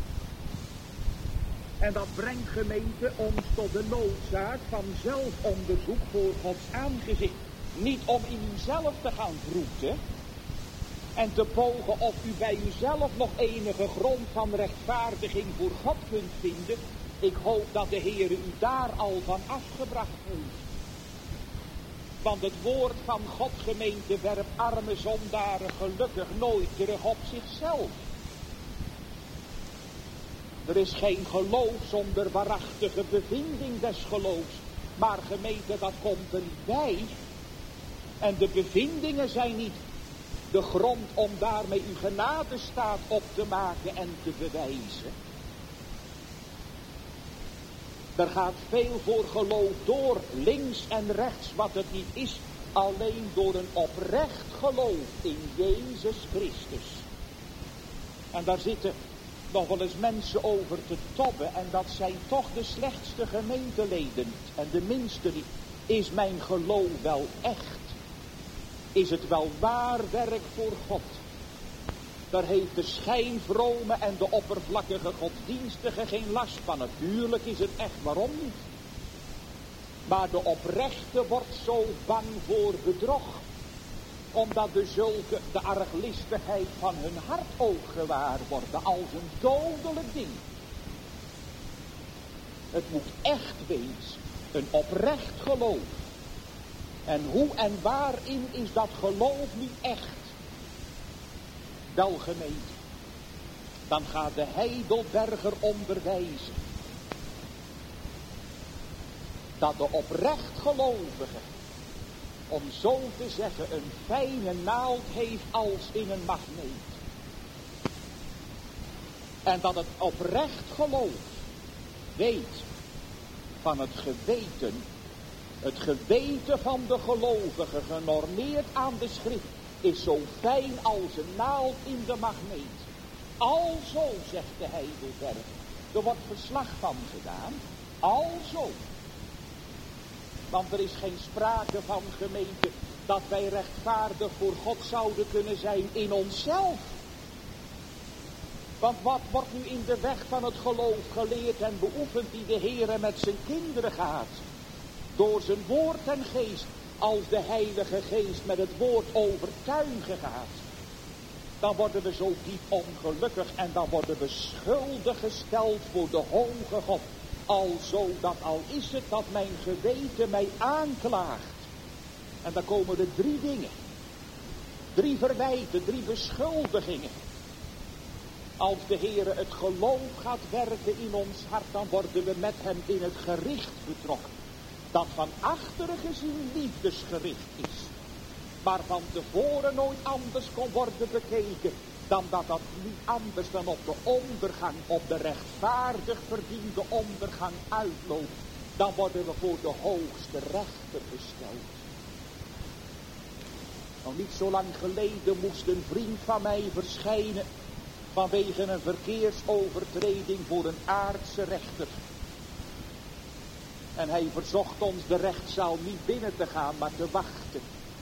Speaker 1: En dat brengt gemeente ons tot de noodzaak van zelfonderzoek voor Gods aangezicht. Niet om in uzelf te gaan vroeten en te pogen of u bij uzelf nog enige grond van rechtvaardiging voor God kunt vinden. Ik hoop dat de Heer u daar al van afgebracht heeft. Want het woord van God, gemeente, werpt arme zondaren gelukkig nooit terug op zichzelf. Er is geen geloof zonder waarachtige bevinding des geloofs. Maar gemeente, dat komt er niet bij. En de bevindingen zijn niet de grond om daarmee uw genadestaat op te maken en te bewijzen. Er gaat veel voor geloof door, links en rechts, wat het niet is, alleen door een oprecht geloof in Jezus Christus. En daar zitten nog wel eens mensen over te tobben, en dat zijn toch de slechtste gemeenteleden en de minste niet. Is mijn geloof wel echt? Is het wel waar werk voor God? Daar heeft de schijnvrome en de oppervlakkige godsdienstige geen last van. Natuurlijk is het echt, waarom niet? Maar de oprechte wordt zo bang voor bedrog, omdat de zulke de arglistigheid van hun hart ook gewaar worden als een dodelijk ding. Het moet echt wezen, een oprecht geloof. En hoe en waarin is dat geloof niet echt? Wel gemeente, dan gaat de Heidelberger onderwijzen dat de oprecht gelovige, om zo te zeggen, een fijne naald heeft als in een magneet. En dat het oprecht geloof weet van het geweten, het geweten van de gelovige, genormeerd aan de schrift, is zo fijn als een naald in de magneet. Alzo, zegt de Heidelberger, er wordt verslag van gedaan, alzo. Want er is geen sprake van, gemeente, dat wij rechtvaardig voor God zouden kunnen zijn in onszelf. Want wat wordt nu in de weg van het geloof geleerd en beoefend die de Heere met zijn kinderen gaat? Door zijn woord en geest, als de Heilige Geest met het woord overtuigen gaat. Dan worden we zo diep ongelukkig en dan worden we schuldig gesteld voor de hoge God. Alzo dat al is het dat mijn geweten mij aanklaagt. En dan komen er drie dingen. Drie verwijten, drie beschuldigingen. Als de Heere het geloof gaat werken in ons hart, dan worden we met hem in het gericht betrokken. Dat van achteren gezien liefdesgericht is. Maar van tevoren nooit anders kon worden bekeken. Dan dat dat niet anders dan op de ondergang, op de rechtvaardig verdiende ondergang uitloopt. Dan worden we voor de hoogste rechter gesteld. Nog niet zo lang geleden moest een vriend van mij verschijnen vanwege een verkeersovertreding voor een aardse rechter. En hij verzocht ons de rechtszaal niet binnen te gaan, maar te wachten.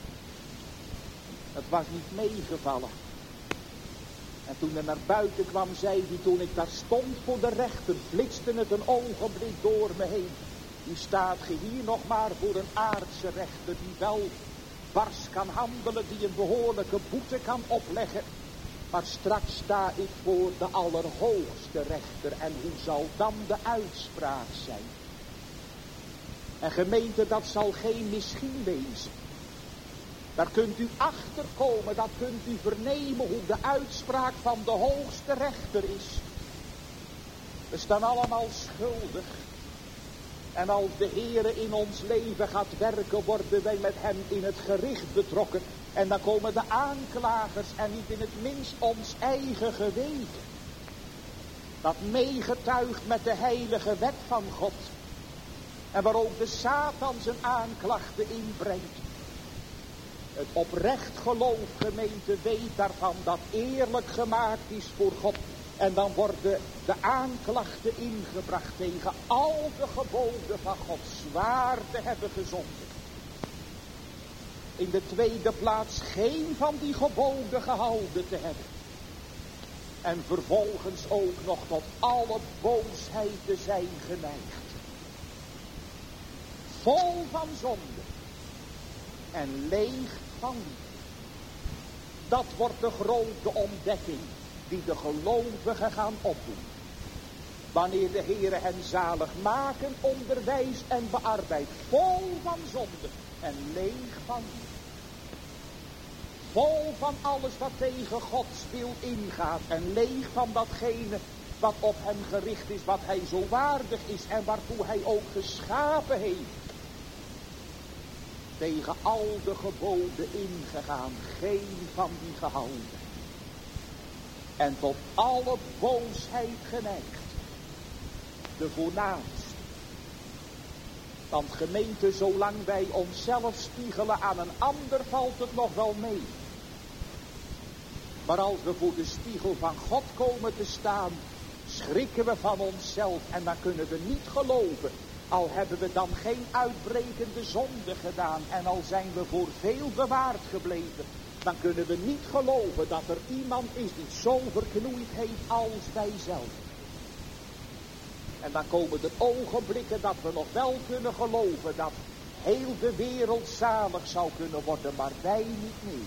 Speaker 1: Het was niet meegevallen. En toen er naar buiten kwam, zei hij, toen ik daar stond voor de rechter, flitste het een ogenblik door me heen. U staat ge hier nog maar voor een aardse rechter die wel wars kan handelen, die een behoorlijke boete kan opleggen. Maar straks sta ik voor de allerhoogste rechter en hoe zal dan de uitspraak zijn? En gemeente, dat zal geen misschien wezen. Daar kunt u achter komen, dat kunt u vernemen hoe de uitspraak van de hoogste rechter is. We staan allemaal schuldig. En als de Heere in ons leven gaat werken, worden wij met hem in het gericht betrokken. En dan komen de aanklagers en niet in het minst ons eigen geweten. Dat meegetuigt met de heilige wet van God. En waar ook de Satan zijn aanklachten inbrengt. Het oprecht geloof, gemeente, weet daarvan dat eerlijk gemaakt is voor God. En dan worden de aanklachten ingebracht tegen al de geboden van God zwaar te hebben gezondigd. In de tweede plaats geen van die geboden gehouden te hebben. En vervolgens ook nog tot alle boosheid te zijn geneigd. Vol van zonde. En leeg van liefde. Dat wordt de grote ontdekking die de gelovigen gaan opdoen. Wanneer de Heere hen zalig maken, onderwijst en bearbeidt. Vol van zonde en leeg van liefde. Vol van alles wat tegen Gods wil ingaat. En leeg van datgene wat op hem gericht is, wat hij zo waardig is en waartoe hij ook geschapen heeft. Tegen al de geboden ingegaan, geen van die gehouden. En tot alle boosheid geneigd. De voornaamste. Want gemeente, zolang wij onszelf spiegelen aan een ander, valt het nog wel mee. Maar als we voor de spiegel van God komen te staan, schrikken we van onszelf en dan kunnen we niet geloven. Al hebben we dan geen uitbrekende zonde gedaan en al zijn we voor veel bewaard gebleven, dan kunnen we niet geloven dat er iemand is die zo verknoeid heeft als wij zelf. En dan komen er ogenblikken dat we nog wel kunnen geloven dat heel de wereld zalig zou kunnen worden, maar wij niet meer.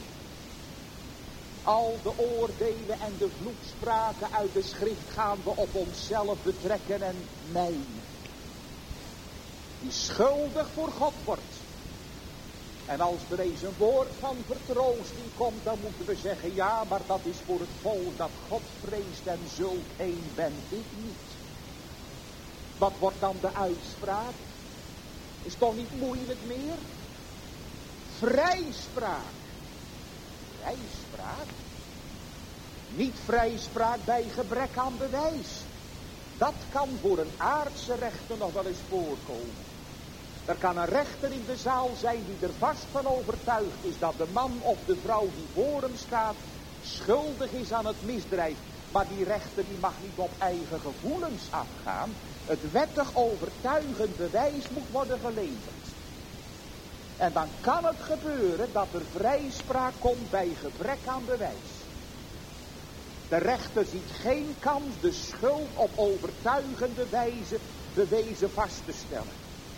Speaker 1: Al de oordelen en de vloekspraken uit de schrift gaan we op onszelf betrekken en mijnen. Die schuldig voor God wordt. En als er eens een woord van vertroosting komt, dan moeten we zeggen, ja, maar dat is voor het volk dat God vreest en zulk een ben ik niet. Wat wordt dan de uitspraak? Is toch niet moeilijk meer? Vrijspraak. Vrijspraak? Niet vrijspraak bij gebrek aan bewijs. Dat kan voor een aardse rechter nog wel eens voorkomen. Er kan een rechter in de zaal zijn die er vast van overtuigd is dat de man of de vrouw die voor hem staat schuldig is aan het misdrijf. Maar die rechter die mag niet op eigen gevoelens afgaan. Het wettig overtuigend bewijs moet worden geleverd. En dan kan het gebeuren dat er vrijspraak komt bij gebrek aan bewijs. De rechter ziet geen kans de schuld op overtuigende wijze bewezen vast te stellen.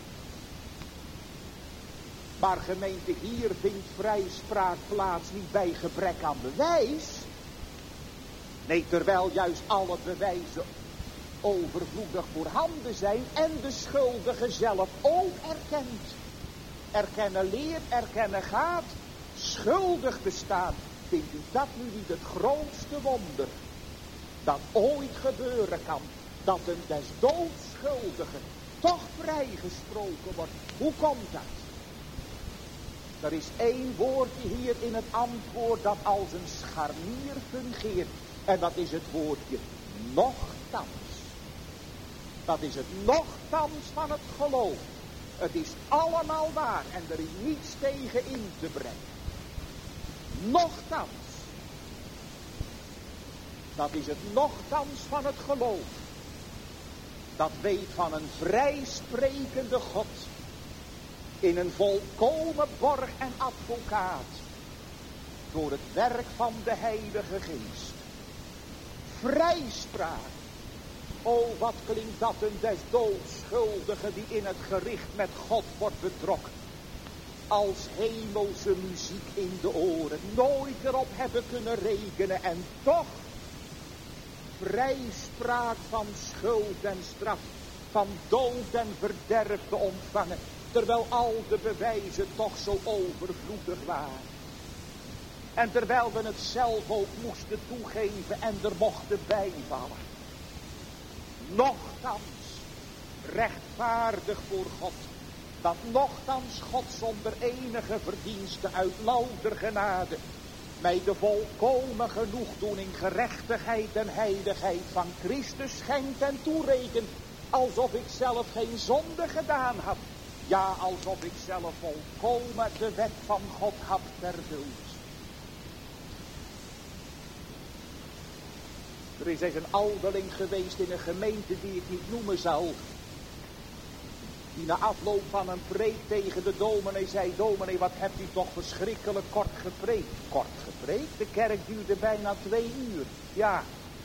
Speaker 1: Maar gemeente, hier vindt vrijspraak plaats niet bij gebrek aan bewijs. Nee, terwijl juist alle bewijzen overvloedig voorhanden zijn en de schuldige zelf ook erkent. Erkennen leert, erkennen gaat, schuldig te staan. Vindt u dat nu niet het grootste wonder dat ooit gebeuren kan? Dat een des doods schuldige toch vrijgesproken wordt. Hoe komt dat? Er is één woordje hier in het antwoord dat als een scharnier fungeert. En dat is het woordje nochtans. Dat is het nochtans van het geloof. Het is allemaal waar en er is niets tegen in te brengen. Nochtans. Dat is het nochtans van het geloof. Dat weet van een vrijsprekende God. In een volkomen borg en advocaat. Door het werk van de Heilige Geest. Vrijspraak. O, wat klinkt dat een des doods schuldige die in het gericht met God wordt betrokken. Als hemelse muziek in de oren. Nooit erop hebben kunnen rekenen en toch vrijspraak van schuld en straf. Van dood en verderf te ontvangen. Terwijl al de bewijzen toch zo overvloedig waren. En terwijl we het zelf ook moesten toegeven en er mochten bijvallen. Nochtans rechtvaardig voor God. Dat nochtans God zonder enige verdienste uit louter genade mij de volkomen genoegdoening, gerechtigheid en heiligheid van Christus schenkt en toerekent. Alsof ik zelf geen zonde gedaan had. Ja, alsof ik zelf volkomen de wet van God had vervuld. Er is eens een ouderling geweest in een gemeente die ik niet noemen zal. Die na afloop van een preek tegen de dominee zei: dominee, wat hebt u toch verschrikkelijk kort gepreekt. Kort gepreekt? De kerk duurde bijna twee uur. Ja.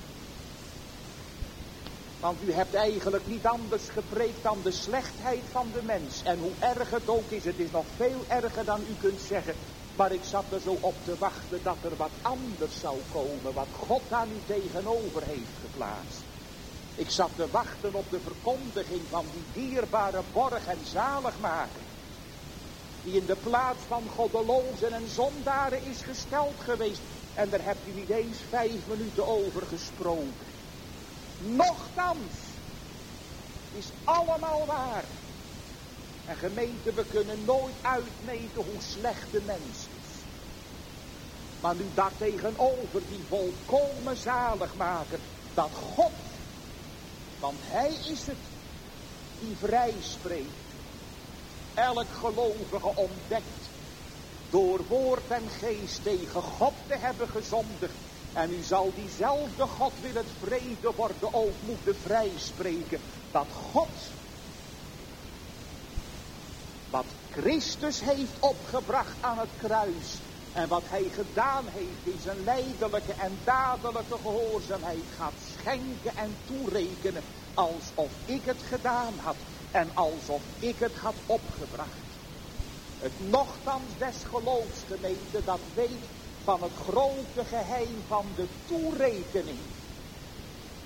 Speaker 1: Want u hebt eigenlijk niet anders gepreekt dan de slechtheid van de mens. En hoe erg het ook is, het is nog veel erger dan u kunt zeggen. Maar ik zat er zo op te wachten dat er wat anders zou komen. Wat God aan u tegenover heeft geplaatst. Ik zat te wachten op de verkondiging van die dierbare borg en zaligmaker. Die in de plaats van goddelozen en zondaren is gesteld geweest. En daar hebt u niet eens vijf minuten over gesproken. Nochtans is allemaal waar. En gemeente, we kunnen nooit uitmeten hoe slecht de mens is. Maar nu daartegenover die volkomen zaligmaker, dat God, want hij is het die vrij spreekt. Elk gelovige ontdekt door woord en geest tegen God te hebben gezondigd. En u zal diezelfde God, wil het vrede worden, ook moeten vrijspreken. Dat God, wat Christus heeft opgebracht aan het kruis. En wat hij gedaan heeft in zijn lijdelijke en dadelijke gehoorzaamheid gaat schenken en toerekenen. Alsof ik het gedaan had en alsof ik het had opgebracht. Het nochtans des geloofs, gemeente, dat weet van het grote geheim van de toerekening.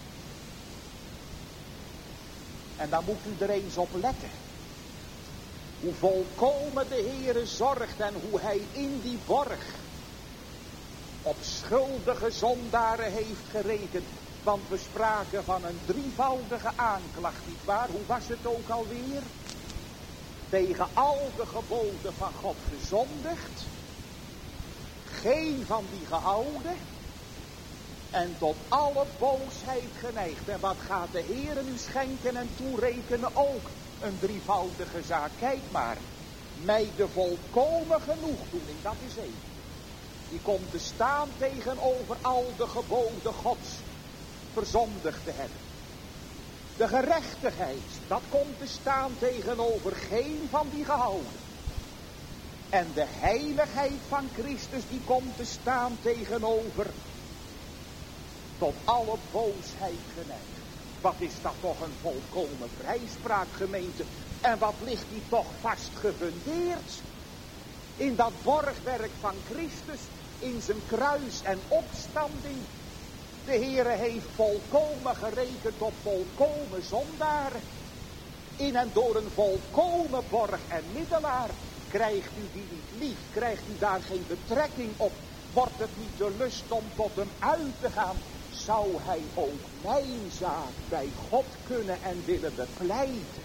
Speaker 1: En daar moet u er eens op letten. Hoe volkomen de Heere zorgt en hoe hij in die borg op schuldige zondaren heeft gerekend. Want we spraken van een drievoudige aanklacht, nietwaar? Hoe was het ook alweer? Tegen al de geboden van God gezondigd, geen van die gehouden en tot alle boosheid geneigd. En wat gaat de Heere nu schenken en toerekenen? Ook een drievoudige zaak. Kijk maar, mij de volkomen genoegdoening, dat is één. Die komt te staan tegenover al de geboden Gods verzondigd te hebben. De gerechtigheid, dat komt te staan tegenover geen van die gehouden. En de heiligheid van Christus, die komt te staan tegenover tot alle boosheid geneigd. Wat is dat toch een volkomen vrijspraak, gemeente. En wat ligt die toch vast gefundeerd in dat borgwerk van Christus, in zijn kruis en opstanding. De Heere heeft volkomen gerekend op volkomen zondaren. In en door een volkomen borg en middelaar. Krijgt u die niet lief, krijgt u daar geen betrekking op, wordt het niet de lust om tot hem uit te gaan, zou hij ook mijn zaak bij God kunnen en willen bepleiten.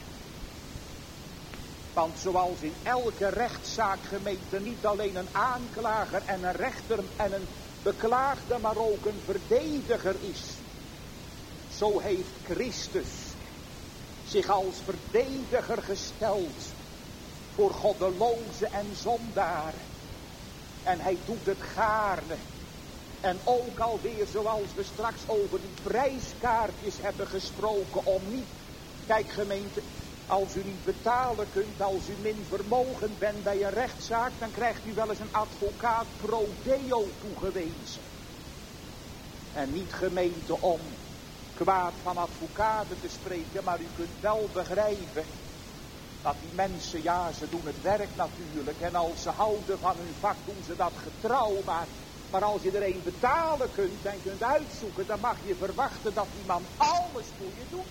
Speaker 1: Want zoals in elke rechtszaak, gemeente, niet alleen een aanklager en een rechter en een beklaagde, maar ook een verdediger is. Zo heeft Christus zich als verdediger gesteld voor goddelozen en zondaren. En hij doet het gaarne. En ook alweer zoals we straks over die prijskaartjes hebben gesproken om niet. Kijk gemeente, als u niet betalen kunt, als u min vermogen bent bij een rechtszaak, dan krijgt u wel eens een advocaat pro deo toegewezen. En niet gemeente om kwaad van advocaten te spreken, maar u kunt wel begrijpen dat die mensen, ja, ze doen het werk natuurlijk. En als ze houden van hun vak, doen ze dat getrouw. Maar, maar als je er een betalen kunt en kunt uitzoeken, dan mag je verwachten dat die man alles voor je doet.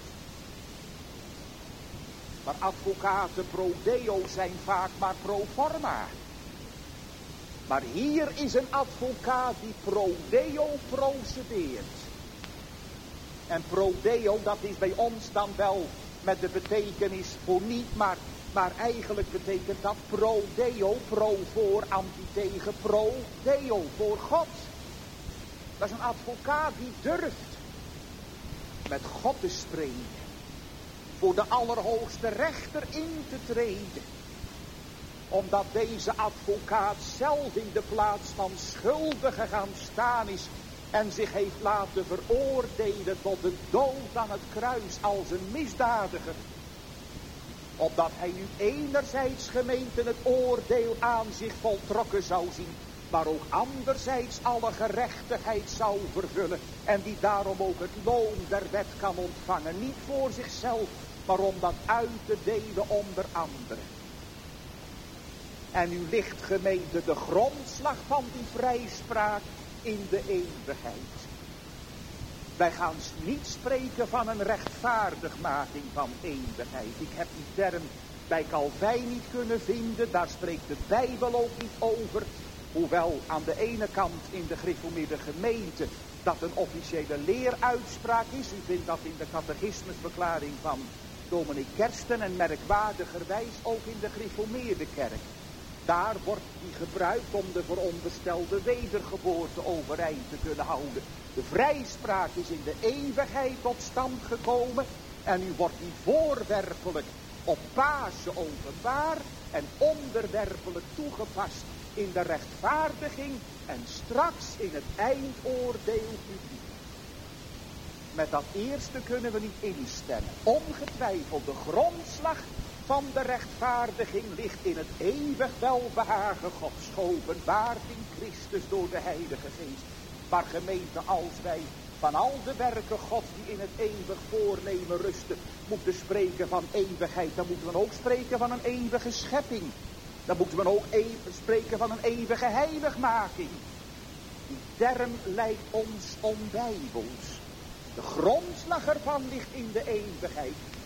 Speaker 1: Maar advocaten pro deo zijn vaak maar pro forma. Maar hier is een advocaat die pro deo procedeert. En pro deo, dat is bij ons dan wel met de betekenis voor niet, maar, maar eigenlijk betekent dat pro deo, pro voor, anti tegen, pro deo, voor God. Dat is een advocaat die durft met God te spreken, voor de allerhoogste rechter in te treden. Omdat deze advocaat zelf in de plaats van schuldige gaan staan is en zich heeft laten veroordelen tot de dood aan het kruis als een misdadiger. Opdat hij nu enerzijds, gemeente, het oordeel aan zich voltrokken zou zien, maar ook anderzijds alle gerechtigheid zou vervullen. En die daarom ook het loon der wet kan ontvangen. Niet voor zichzelf, maar om dat uit te delen onder anderen. En nu ligt, gemeente, de grondslag van die vrijspraak in de eeuwigheid. Wij gaan niet spreken van een rechtvaardigmaking van eeuwigheid. Ik heb die term bij Calvijn niet kunnen vinden. Daar spreekt de Bijbel ook niet over. Hoewel aan de ene kant in de gereformeerde gemeente dat een officiële leeruitspraak is. U vindt dat in de catechismusverklaring van dominee Kersten en merkwaardigerwijs ook in de gereformeerde kerk. Daar wordt die gebruikt om de veronderstelde wedergeboorte overeind te kunnen houden. De vrijspraak is in de eeuwigheid tot stand gekomen. En nu wordt die voorwerpelijk op Pasen openbaar en onderwerpelijk toegepast in de rechtvaardiging en straks in het eindoordeel publiek. Met dat eerste kunnen we niet instemmen. Ongetwijfeld de grondslag van de rechtvaardiging ligt in het eeuwig welbehagen Gods, geopenbaard in Christus door de Heilige Geest. Maar gemeente, als wij van al de werken Gods die in het eeuwig voornemen rusten, moeten spreken van eeuwigheid, dan moeten we ook spreken van een eeuwige schepping. Dan moeten we ook even spreken van een eeuwige heiligmaking. Die term lijkt ons onbijbels. De grondslag ervan ligt in de eeuwigheid.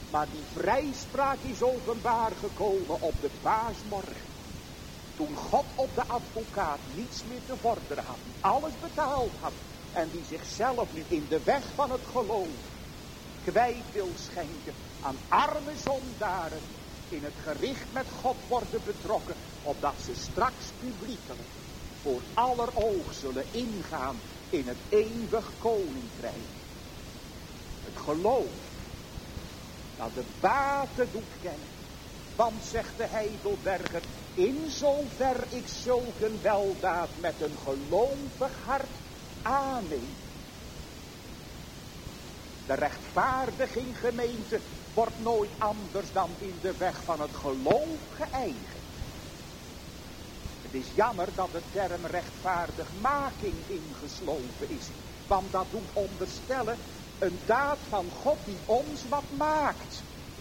Speaker 1: Maar die vrijspraak is openbaar gekomen op de paasmorgen. Toen God op de advocaat niets meer te vorderen had. Die alles betaald had. En die zichzelf nu in de weg van het geloof kwijt wil schenken aan arme zondaren. In het gericht met God worden betrokken. Opdat ze straks publiekelijk voor aller oog zullen ingaan in het eeuwig koninkrijk. Het geloof dat de baten doet kennen. Want, zegt de Heidelberger, in zover ik zulke weldaad met een gelovig hart aanneem. De rechtvaardiging, gemeente, wordt nooit anders dan in de weg van het geloof geëigend. Het is jammer dat de term rechtvaardigmaking ingeslopen is. Want dat doet onderstellen een daad van God die ons wat maakt.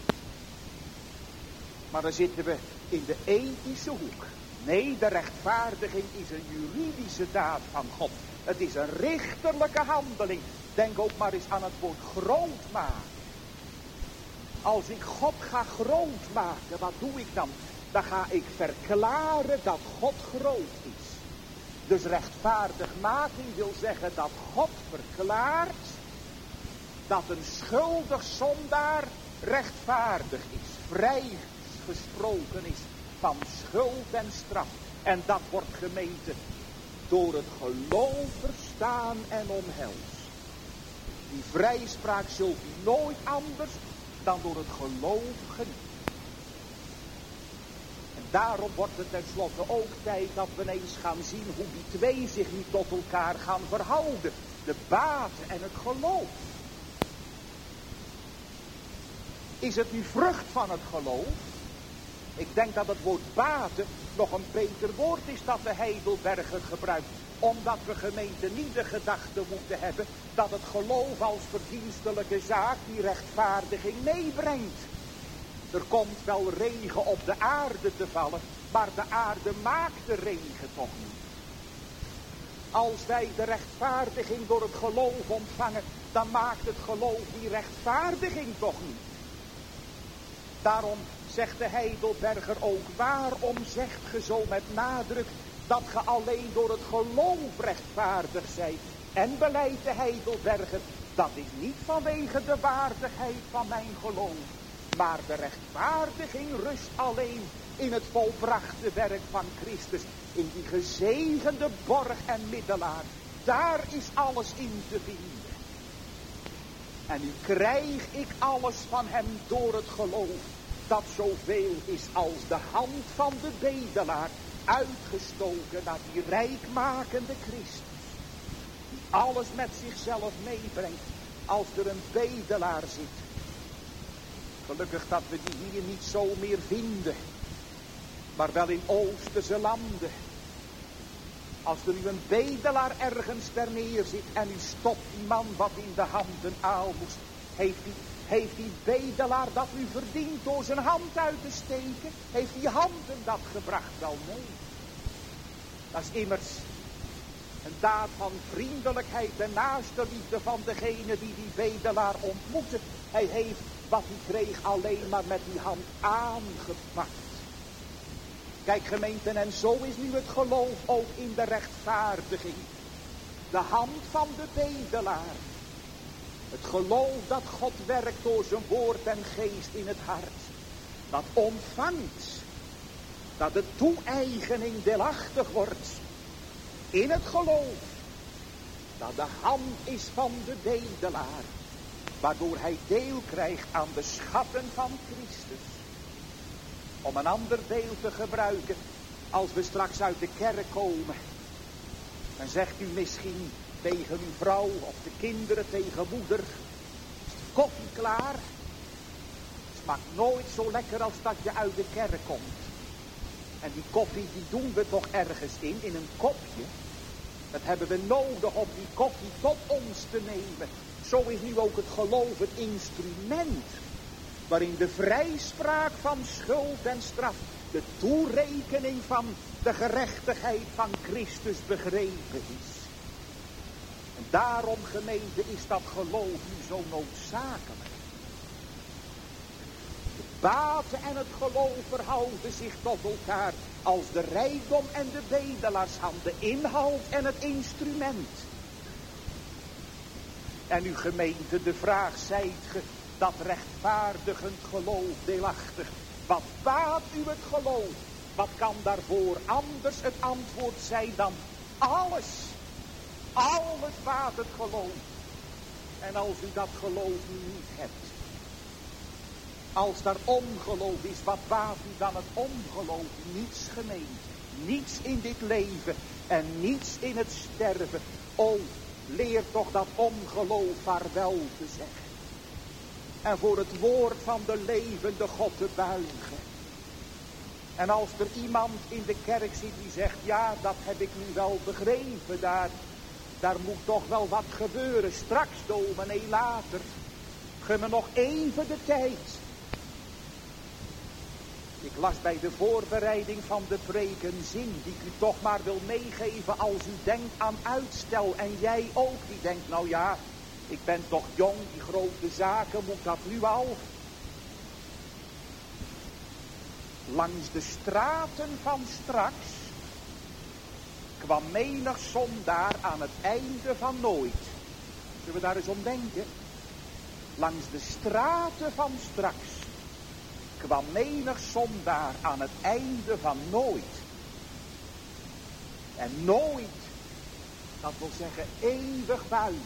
Speaker 1: Maar dan zitten we in de ethische hoek. Nee, de rechtvaardiging is een juridische daad van God. Het is een richterlijke handeling. Denk ook maar eens aan het woord groot maken. Als ik God ga groot maken, wat doe ik dan? Dan ga ik verklaren dat God groot is. Dus rechtvaardigmaking wil zeggen dat God verklaart dat een schuldig zondaar rechtvaardig is, vrijgesproken is van schuld en straf. En dat wordt, gemeente, door het geloof verstaan en omhelst. Die vrijspraak zult u nooit anders dan door het geloof genieten. En daarom wordt het tenslotte ook tijd dat we eens gaan zien hoe die twee zich nu tot elkaar gaan verhouden. De baten en het geloof. Is het nu vrucht van het geloof? Ik denk dat het woord baten nog een beter woord is dat de Heidelberger gebruikt. Omdat we, gemeente, niet de gedachte moeten hebben dat het geloof als verdienstelijke zaak die rechtvaardiging meebrengt. Er komt wel regen op de aarde te vallen, maar de aarde maakt de regen toch niet. Als wij de rechtvaardiging door het geloof ontvangen, dan maakt het geloof die rechtvaardiging toch niet. Daarom zegt de Heidelberger ook, waarom zegt ge zo met nadruk dat ge alleen door het geloof rechtvaardig zijt? En beleidt de Heidelberger, dat is niet vanwege de waardigheid van mijn geloof, maar de rechtvaardiging rust alleen in het volbrachte werk van Christus, in die gezegende borg en middelaar. Daar is alles in te vinden. En nu krijg ik alles van hem door het geloof, dat zoveel is als de hand van de bedelaar, uitgestoken naar die rijkmakende Christus. Die alles met zichzelf meebrengt, als er een bedelaar zit. Gelukkig dat we die hier niet zo meer vinden, maar wel in Oosterse landen. Als er nu een bedelaar ergens ter neer zit en u stopt die man wat in de hand een aalmoes, heeft die, heeft die bedelaar dat u verdient door zijn hand uit te steken? Heeft die hand hem dat gebracht? Wel nee. Dat is immers een daad van vriendelijkheid en naastenliefde van degene die die bedelaar ontmoette. Hij heeft wat hij kreeg alleen maar met die hand aangepakt. Kijk, gemeenten, en zo is nu het geloof ook in de rechtvaardiging. De hand van de bedelaar. Het geloof dat God werkt door zijn woord en geest in het hart. Dat ontvangt. Dat de toe-eigening deelachtig wordt. In het geloof. Dat de hand is van de bedelaar. Waardoor hij deel krijgt aan de schatten van Christus. Om een ander deel te gebruiken. Als we straks uit de kerk komen. Dan zegt u misschien tegen uw vrouw of de kinderen tegen moeder. Is de koffie klaar? Het smaakt nooit zo lekker als dat je uit de kerk komt. En die koffie die doen we toch ergens in, in een kopje. Dat hebben we nodig om die koffie tot ons te nemen. Zo is nu ook het geloof het instrument. Waarin de vrijspraak van schuld en straf, de toerekening van de gerechtigheid van Christus begrepen is. En daarom, gemeente, is dat geloof nu zo noodzakelijk. baten en het geloof verhouden zich tot elkaar als de rijkdom en de bedelaarshandel, de inhoud en het instrument. En uw gemeente, de vraag zijt ge, dat rechtvaardigend geloof deelachtig. Wat baat u het geloof? Wat kan daarvoor anders het antwoord zijn dan alles? Alles baat het geloof. En als u dat geloof niet hebt, als daar ongeloof is, wat baat u dan het ongeloof? Niets, gemeente, niets in dit leven en niets in het sterven. O, leer toch dat ongeloof vaarwel te zeggen. En voor het woord van de levende God te buigen. En als er iemand in de kerk zit die zegt, ja, dat heb ik nu wel begrepen, daar, daar moet toch wel wat gebeuren. Straks, dominee, later. Geef me nog even de tijd. Ik las bij de voorbereiding van de preek een zin die ik u toch maar wil meegeven als u denkt aan uitstel. En jij ook die denkt, nou ja, ik ben toch jong, die grote zaken, moet dat nu al? Langs de straten van straks kwam menig zondaar aan het einde van nooit. Zullen we daar eens om denken? Langs de straten van straks kwam menig zondaar aan het einde van nooit. En nooit, dat wil zeggen eeuwig buiten,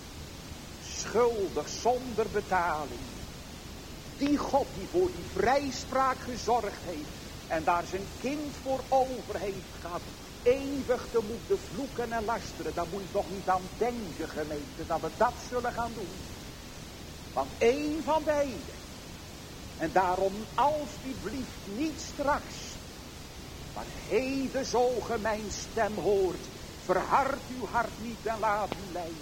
Speaker 1: schuldig zonder betaling. Die God die voor die vrijspraak gezorgd heeft en daar zijn kind voor over heeft gehad, eeuwig te moeten vloeken en lasteren, daar moet je toch niet aan denken, gemeente, dat we dat zullen gaan doen. Want één van beiden. En daarom alsjeblieft niet straks, maar heden zo ge mijn stem hoort, verhard uw hart niet en laat u leiden.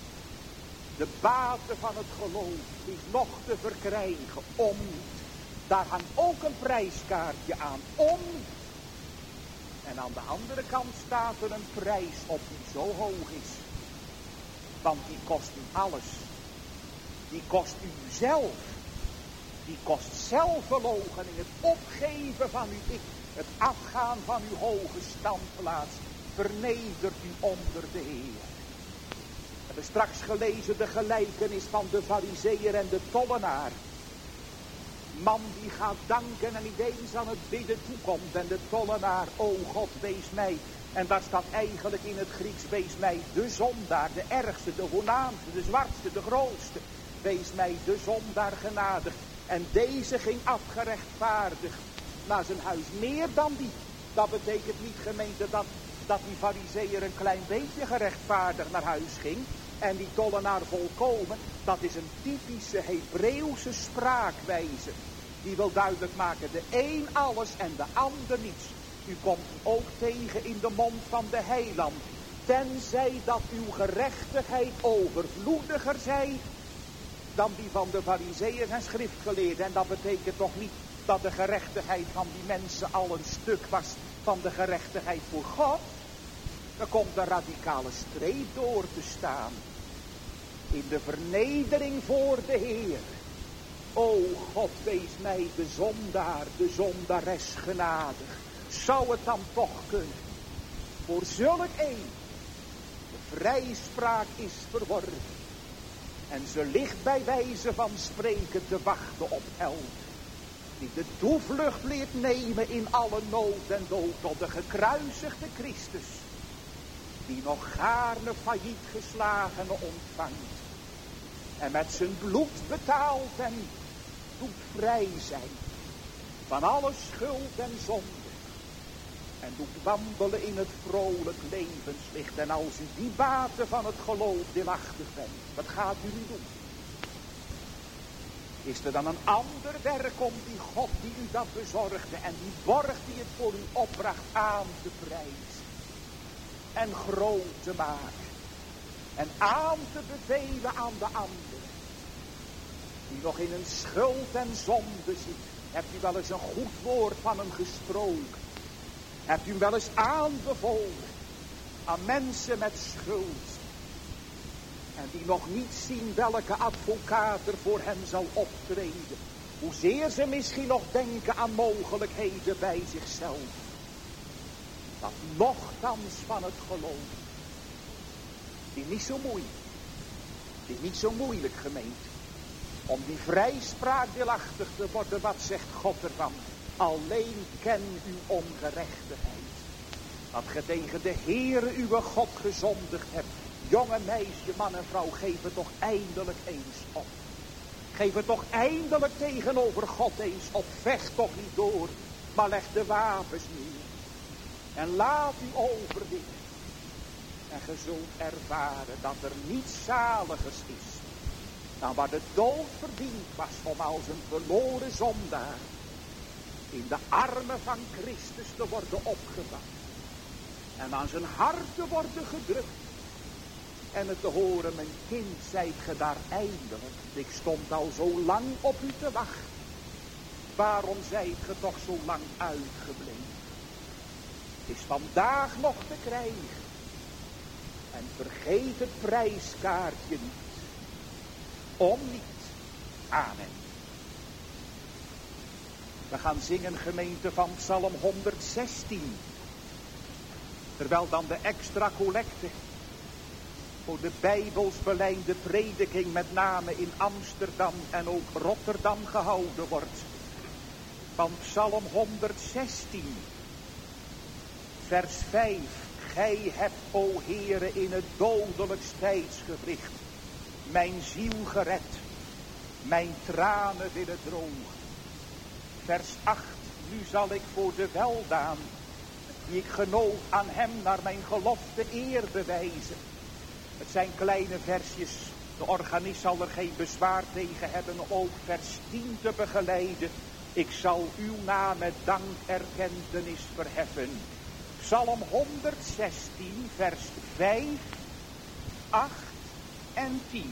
Speaker 1: De baten van het geloof is nog te verkrijgen, om niet. Daar hangt ook een prijskaartje aan, om niet. En aan de andere kant staat er een prijs op die zo hoog is. Want die kost u alles. Die kost u zelf. Die kost zelfverloochening, het opgeven van uw ik, het afgaan van uw hoge standplaats. Vernedert u onder de Heer. We hebben straks gelezen de gelijkenis van de Farizeeër en de tollenaar. Man die gaat danken en niet eens aan het bidden toekomt. En de tollenaar, o God, wees mij. En daar staat eigenlijk in het Grieks, wees mij de zondaar, de ergste, de voornaamste, de zwartste, de grootste. Wees mij de zondaar genadig. En deze ging afgerechtvaardigd naar zijn huis. Meer dan die. Dat betekent niet, gemeente, dat, dat die Farizeeër een klein beetje gerechtvaardigd naar huis ging. En die tollenaar volkomen. Dat is een typische Hebreeuwse spraakwijze. Die wil duidelijk maken, de een alles en de ander niets. U komt ook tegen in de mond van de heiland. Tenzij dat uw gerechtigheid overvloediger zij dan die van de Farizeeën en schriftgeleerden. En dat betekent toch niet dat de gerechtigheid van die mensen al een stuk was van de gerechtigheid voor God. Er komt een radicale streep door te staan. In de vernedering voor de Heer. O God, wees mij de zondaar, de zondares genadig. Zou het dan toch kunnen? Voor zulk een. De vrijspraak is verworven. En ze ligt bij wijze van spreken te wachten op elk. Die de toevlucht leert nemen in alle nood en dood tot de gekruisigde Christus. Die nog gaarne failliet geslagene ontvangt. En met zijn bloed betaalt en doet vrij zijn. Van alle schuld en zonde. En doet wandelen in het vrolijk levenslicht. En als u die baten van het geloof deelachtig bent, wat gaat u nu doen? Is er dan een ander werk om die God die u dat bezorgde en die borg die het voor u opbracht aan te prijzen? En groot te maken. En aan te bevelen aan de anderen. Die nog in een schuld en zonde zit. Hebt u wel eens een goed woord van hem gesproken? Hebt u hem wel eens aanbevolen aan mensen met schuld? En die nog niet zien welke advocaat er voor hem zal optreden. Hoezeer ze misschien nog denken aan mogelijkheden bij zichzelf. Dat nochtans van het geloof. Die niet zo moeilijk. Die niet zo moeilijk gemeend. Om die vrijspraak deelachtig te worden. Wat zegt God ervan? Alleen ken uw ongerechtigheid. Dat ge tegen de Heere uw God gezondigd hebt. Jonge meisje, man en vrouw, geef het toch eindelijk eens op. Geef het toch eindelijk tegenover God eens op. Vecht toch niet door, maar leg de wapens neer. En laat u overwinnen. En ge zult ervaren dat er niets zaligers is dan waar de dood verdiend was om als een verloren zondaar in de armen van Christus te worden opgevangen. En aan zijn hart te worden gedrukt. En het te horen, mijn kind, zijt ge daar eindelijk. Ik stond al zo lang op u te wachten. Waarom zijt ge toch zo lang uitgebleven? Het is vandaag nog te krijgen. En vergeet het prijskaartje niet. Om niet. Amen. We gaan zingen, gemeente, van Psalm honderdzestien. Terwijl dan de extra collecte voor de bijbels belijnde prediking met name in Amsterdam en ook Rotterdam gehouden wordt. Van Psalm honderdzestien, vers vijf. Gij hebt, o Heere, in het dodelijkst tijdsgewricht mijn ziel gered, mijn tranen willen drogen. Vers acht. Nu zal ik voor de weldaan die ik genoot aan hem naar mijn gelofte eer bewijzen. Het zijn kleine versjes. De organist zal er geen bezwaar tegen hebben om ook vers tien te begeleiden. Ik zal uw naam met dankerkentenis verheffen. Psalm honderdzestien, vers vijf, acht en tien.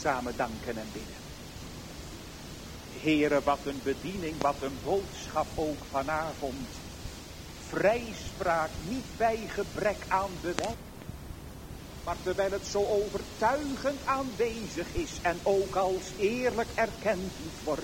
Speaker 1: samen danken en bidden. Heere, wat een bediening, wat een boodschap ook vanavond. Vrijspraak niet bij gebrek aan bewijs, maar terwijl het zo overtuigend aanwezig is en ook als eerlijk erkend moet worden.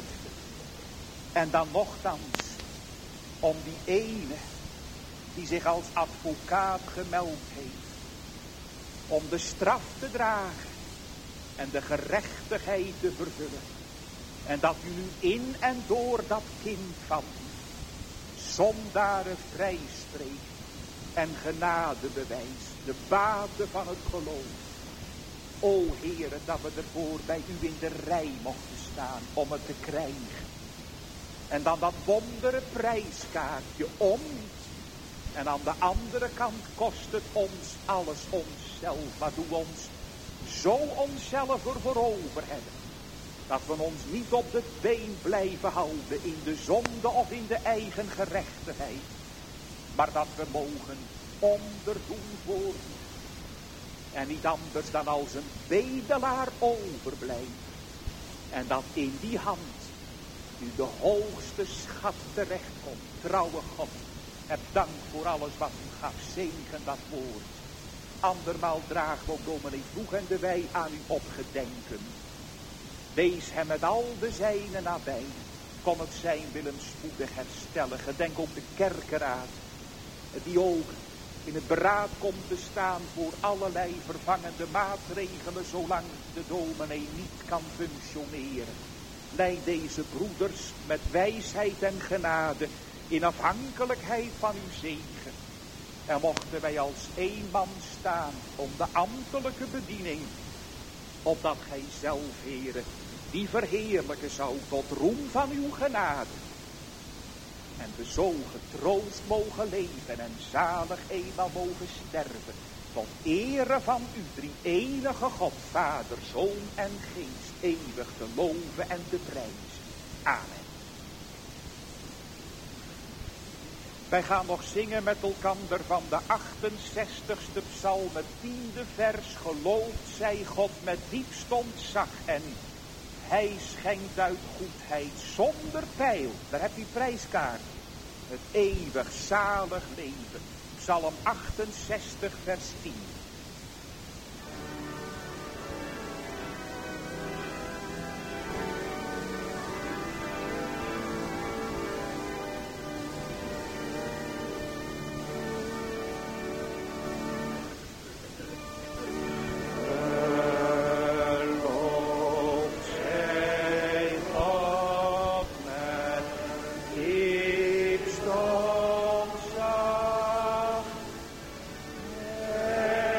Speaker 1: En dan nochtans, om die ene die zich als advocaat gemeld heeft, om de straf te dragen en de gerechtigheid te vervullen. En dat u nu in en door dat kind van u zondaren vrijspreekt en genade bewijst, de baten van het geloof. O Heere, dat we ervoor bij u in de rij mochten staan om het te krijgen. En dan dat wondere prijskaartje om niet. En aan de andere kant kost het ons alles onszelf. Maar doe ons zo onszelf ervoor over hebben. Dat we ons niet op de been blijven houden in de zonde of in de eigen gerechtigheid. Maar dat we mogen onderdoen voor u. En niet anders dan als een bedelaar overblijven. En dat in die hand u de hoogste schat terechtkomt. Trouwe God, heb dank voor alles wat u gaf. Zegen dat woord. Andermaal dragen we ook dominee Vroeg en de wij aan u opgedenken. Wees hem met al de zijnen nabij. Kon het zijn willen spoedig herstellen. Gedenk ook de kerkeraad. Die ook in het beraad komt te staan voor allerlei vervangende maatregelen. Zolang de dominee niet kan functioneren. Leid deze broeders met wijsheid en genade. In afhankelijkheid van uw zegen. En mochten wij als één man staan om de ambtelijke bediening. Opdat gij zelf, Heere, die verheerlijken zou tot roem van uw genade. En we zo getroost mogen leven en zalig eenmaal mogen sterven. Tot ere van u drie enige God, Vader, Zoon en Geest, eeuwig te loven en te prijzen. Amen. Wij gaan nog zingen met elkander van de achtenzestigste psalm, het tiende vers. Geloofd zij God met diepst ontzag en hij schenkt uit goedheid zonder peil. Daar heb je prijskaart. Het eeuwig zalig leven. Psalm achtenzestig vers tien.
Speaker 3: Hey.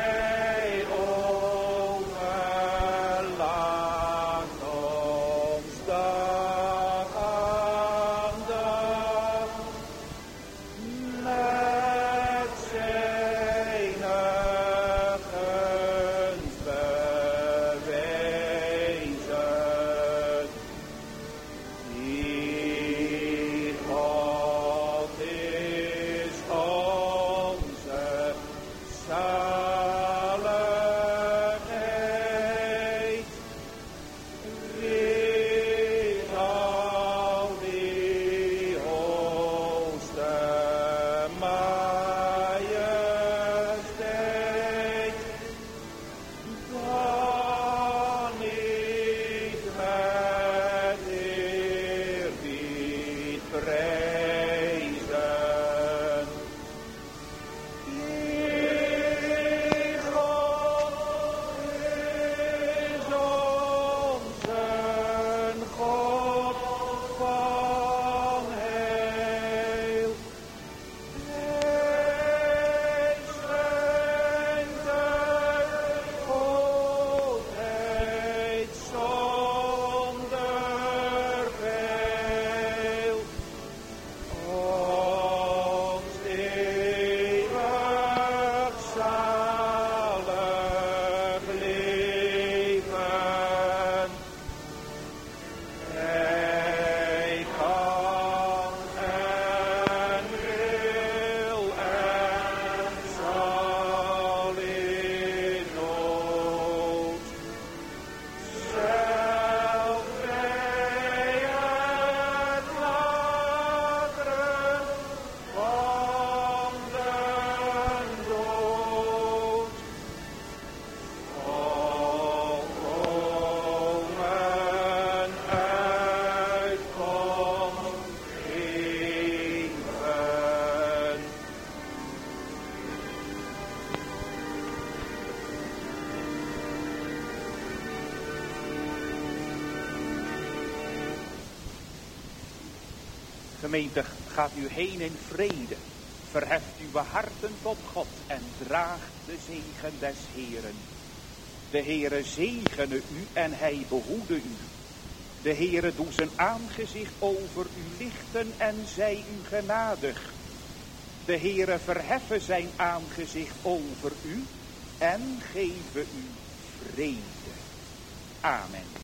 Speaker 1: Gemeente, gaat u heen in vrede. Verheft uw harten tot God en draagt de zegen des Heeren. De Heere zegene u en hij behoede u. De Heere doe zijn aangezicht over u lichten en zij u genadig. De Heere verheffen zijn aangezicht over u en geven u vrede. Amen.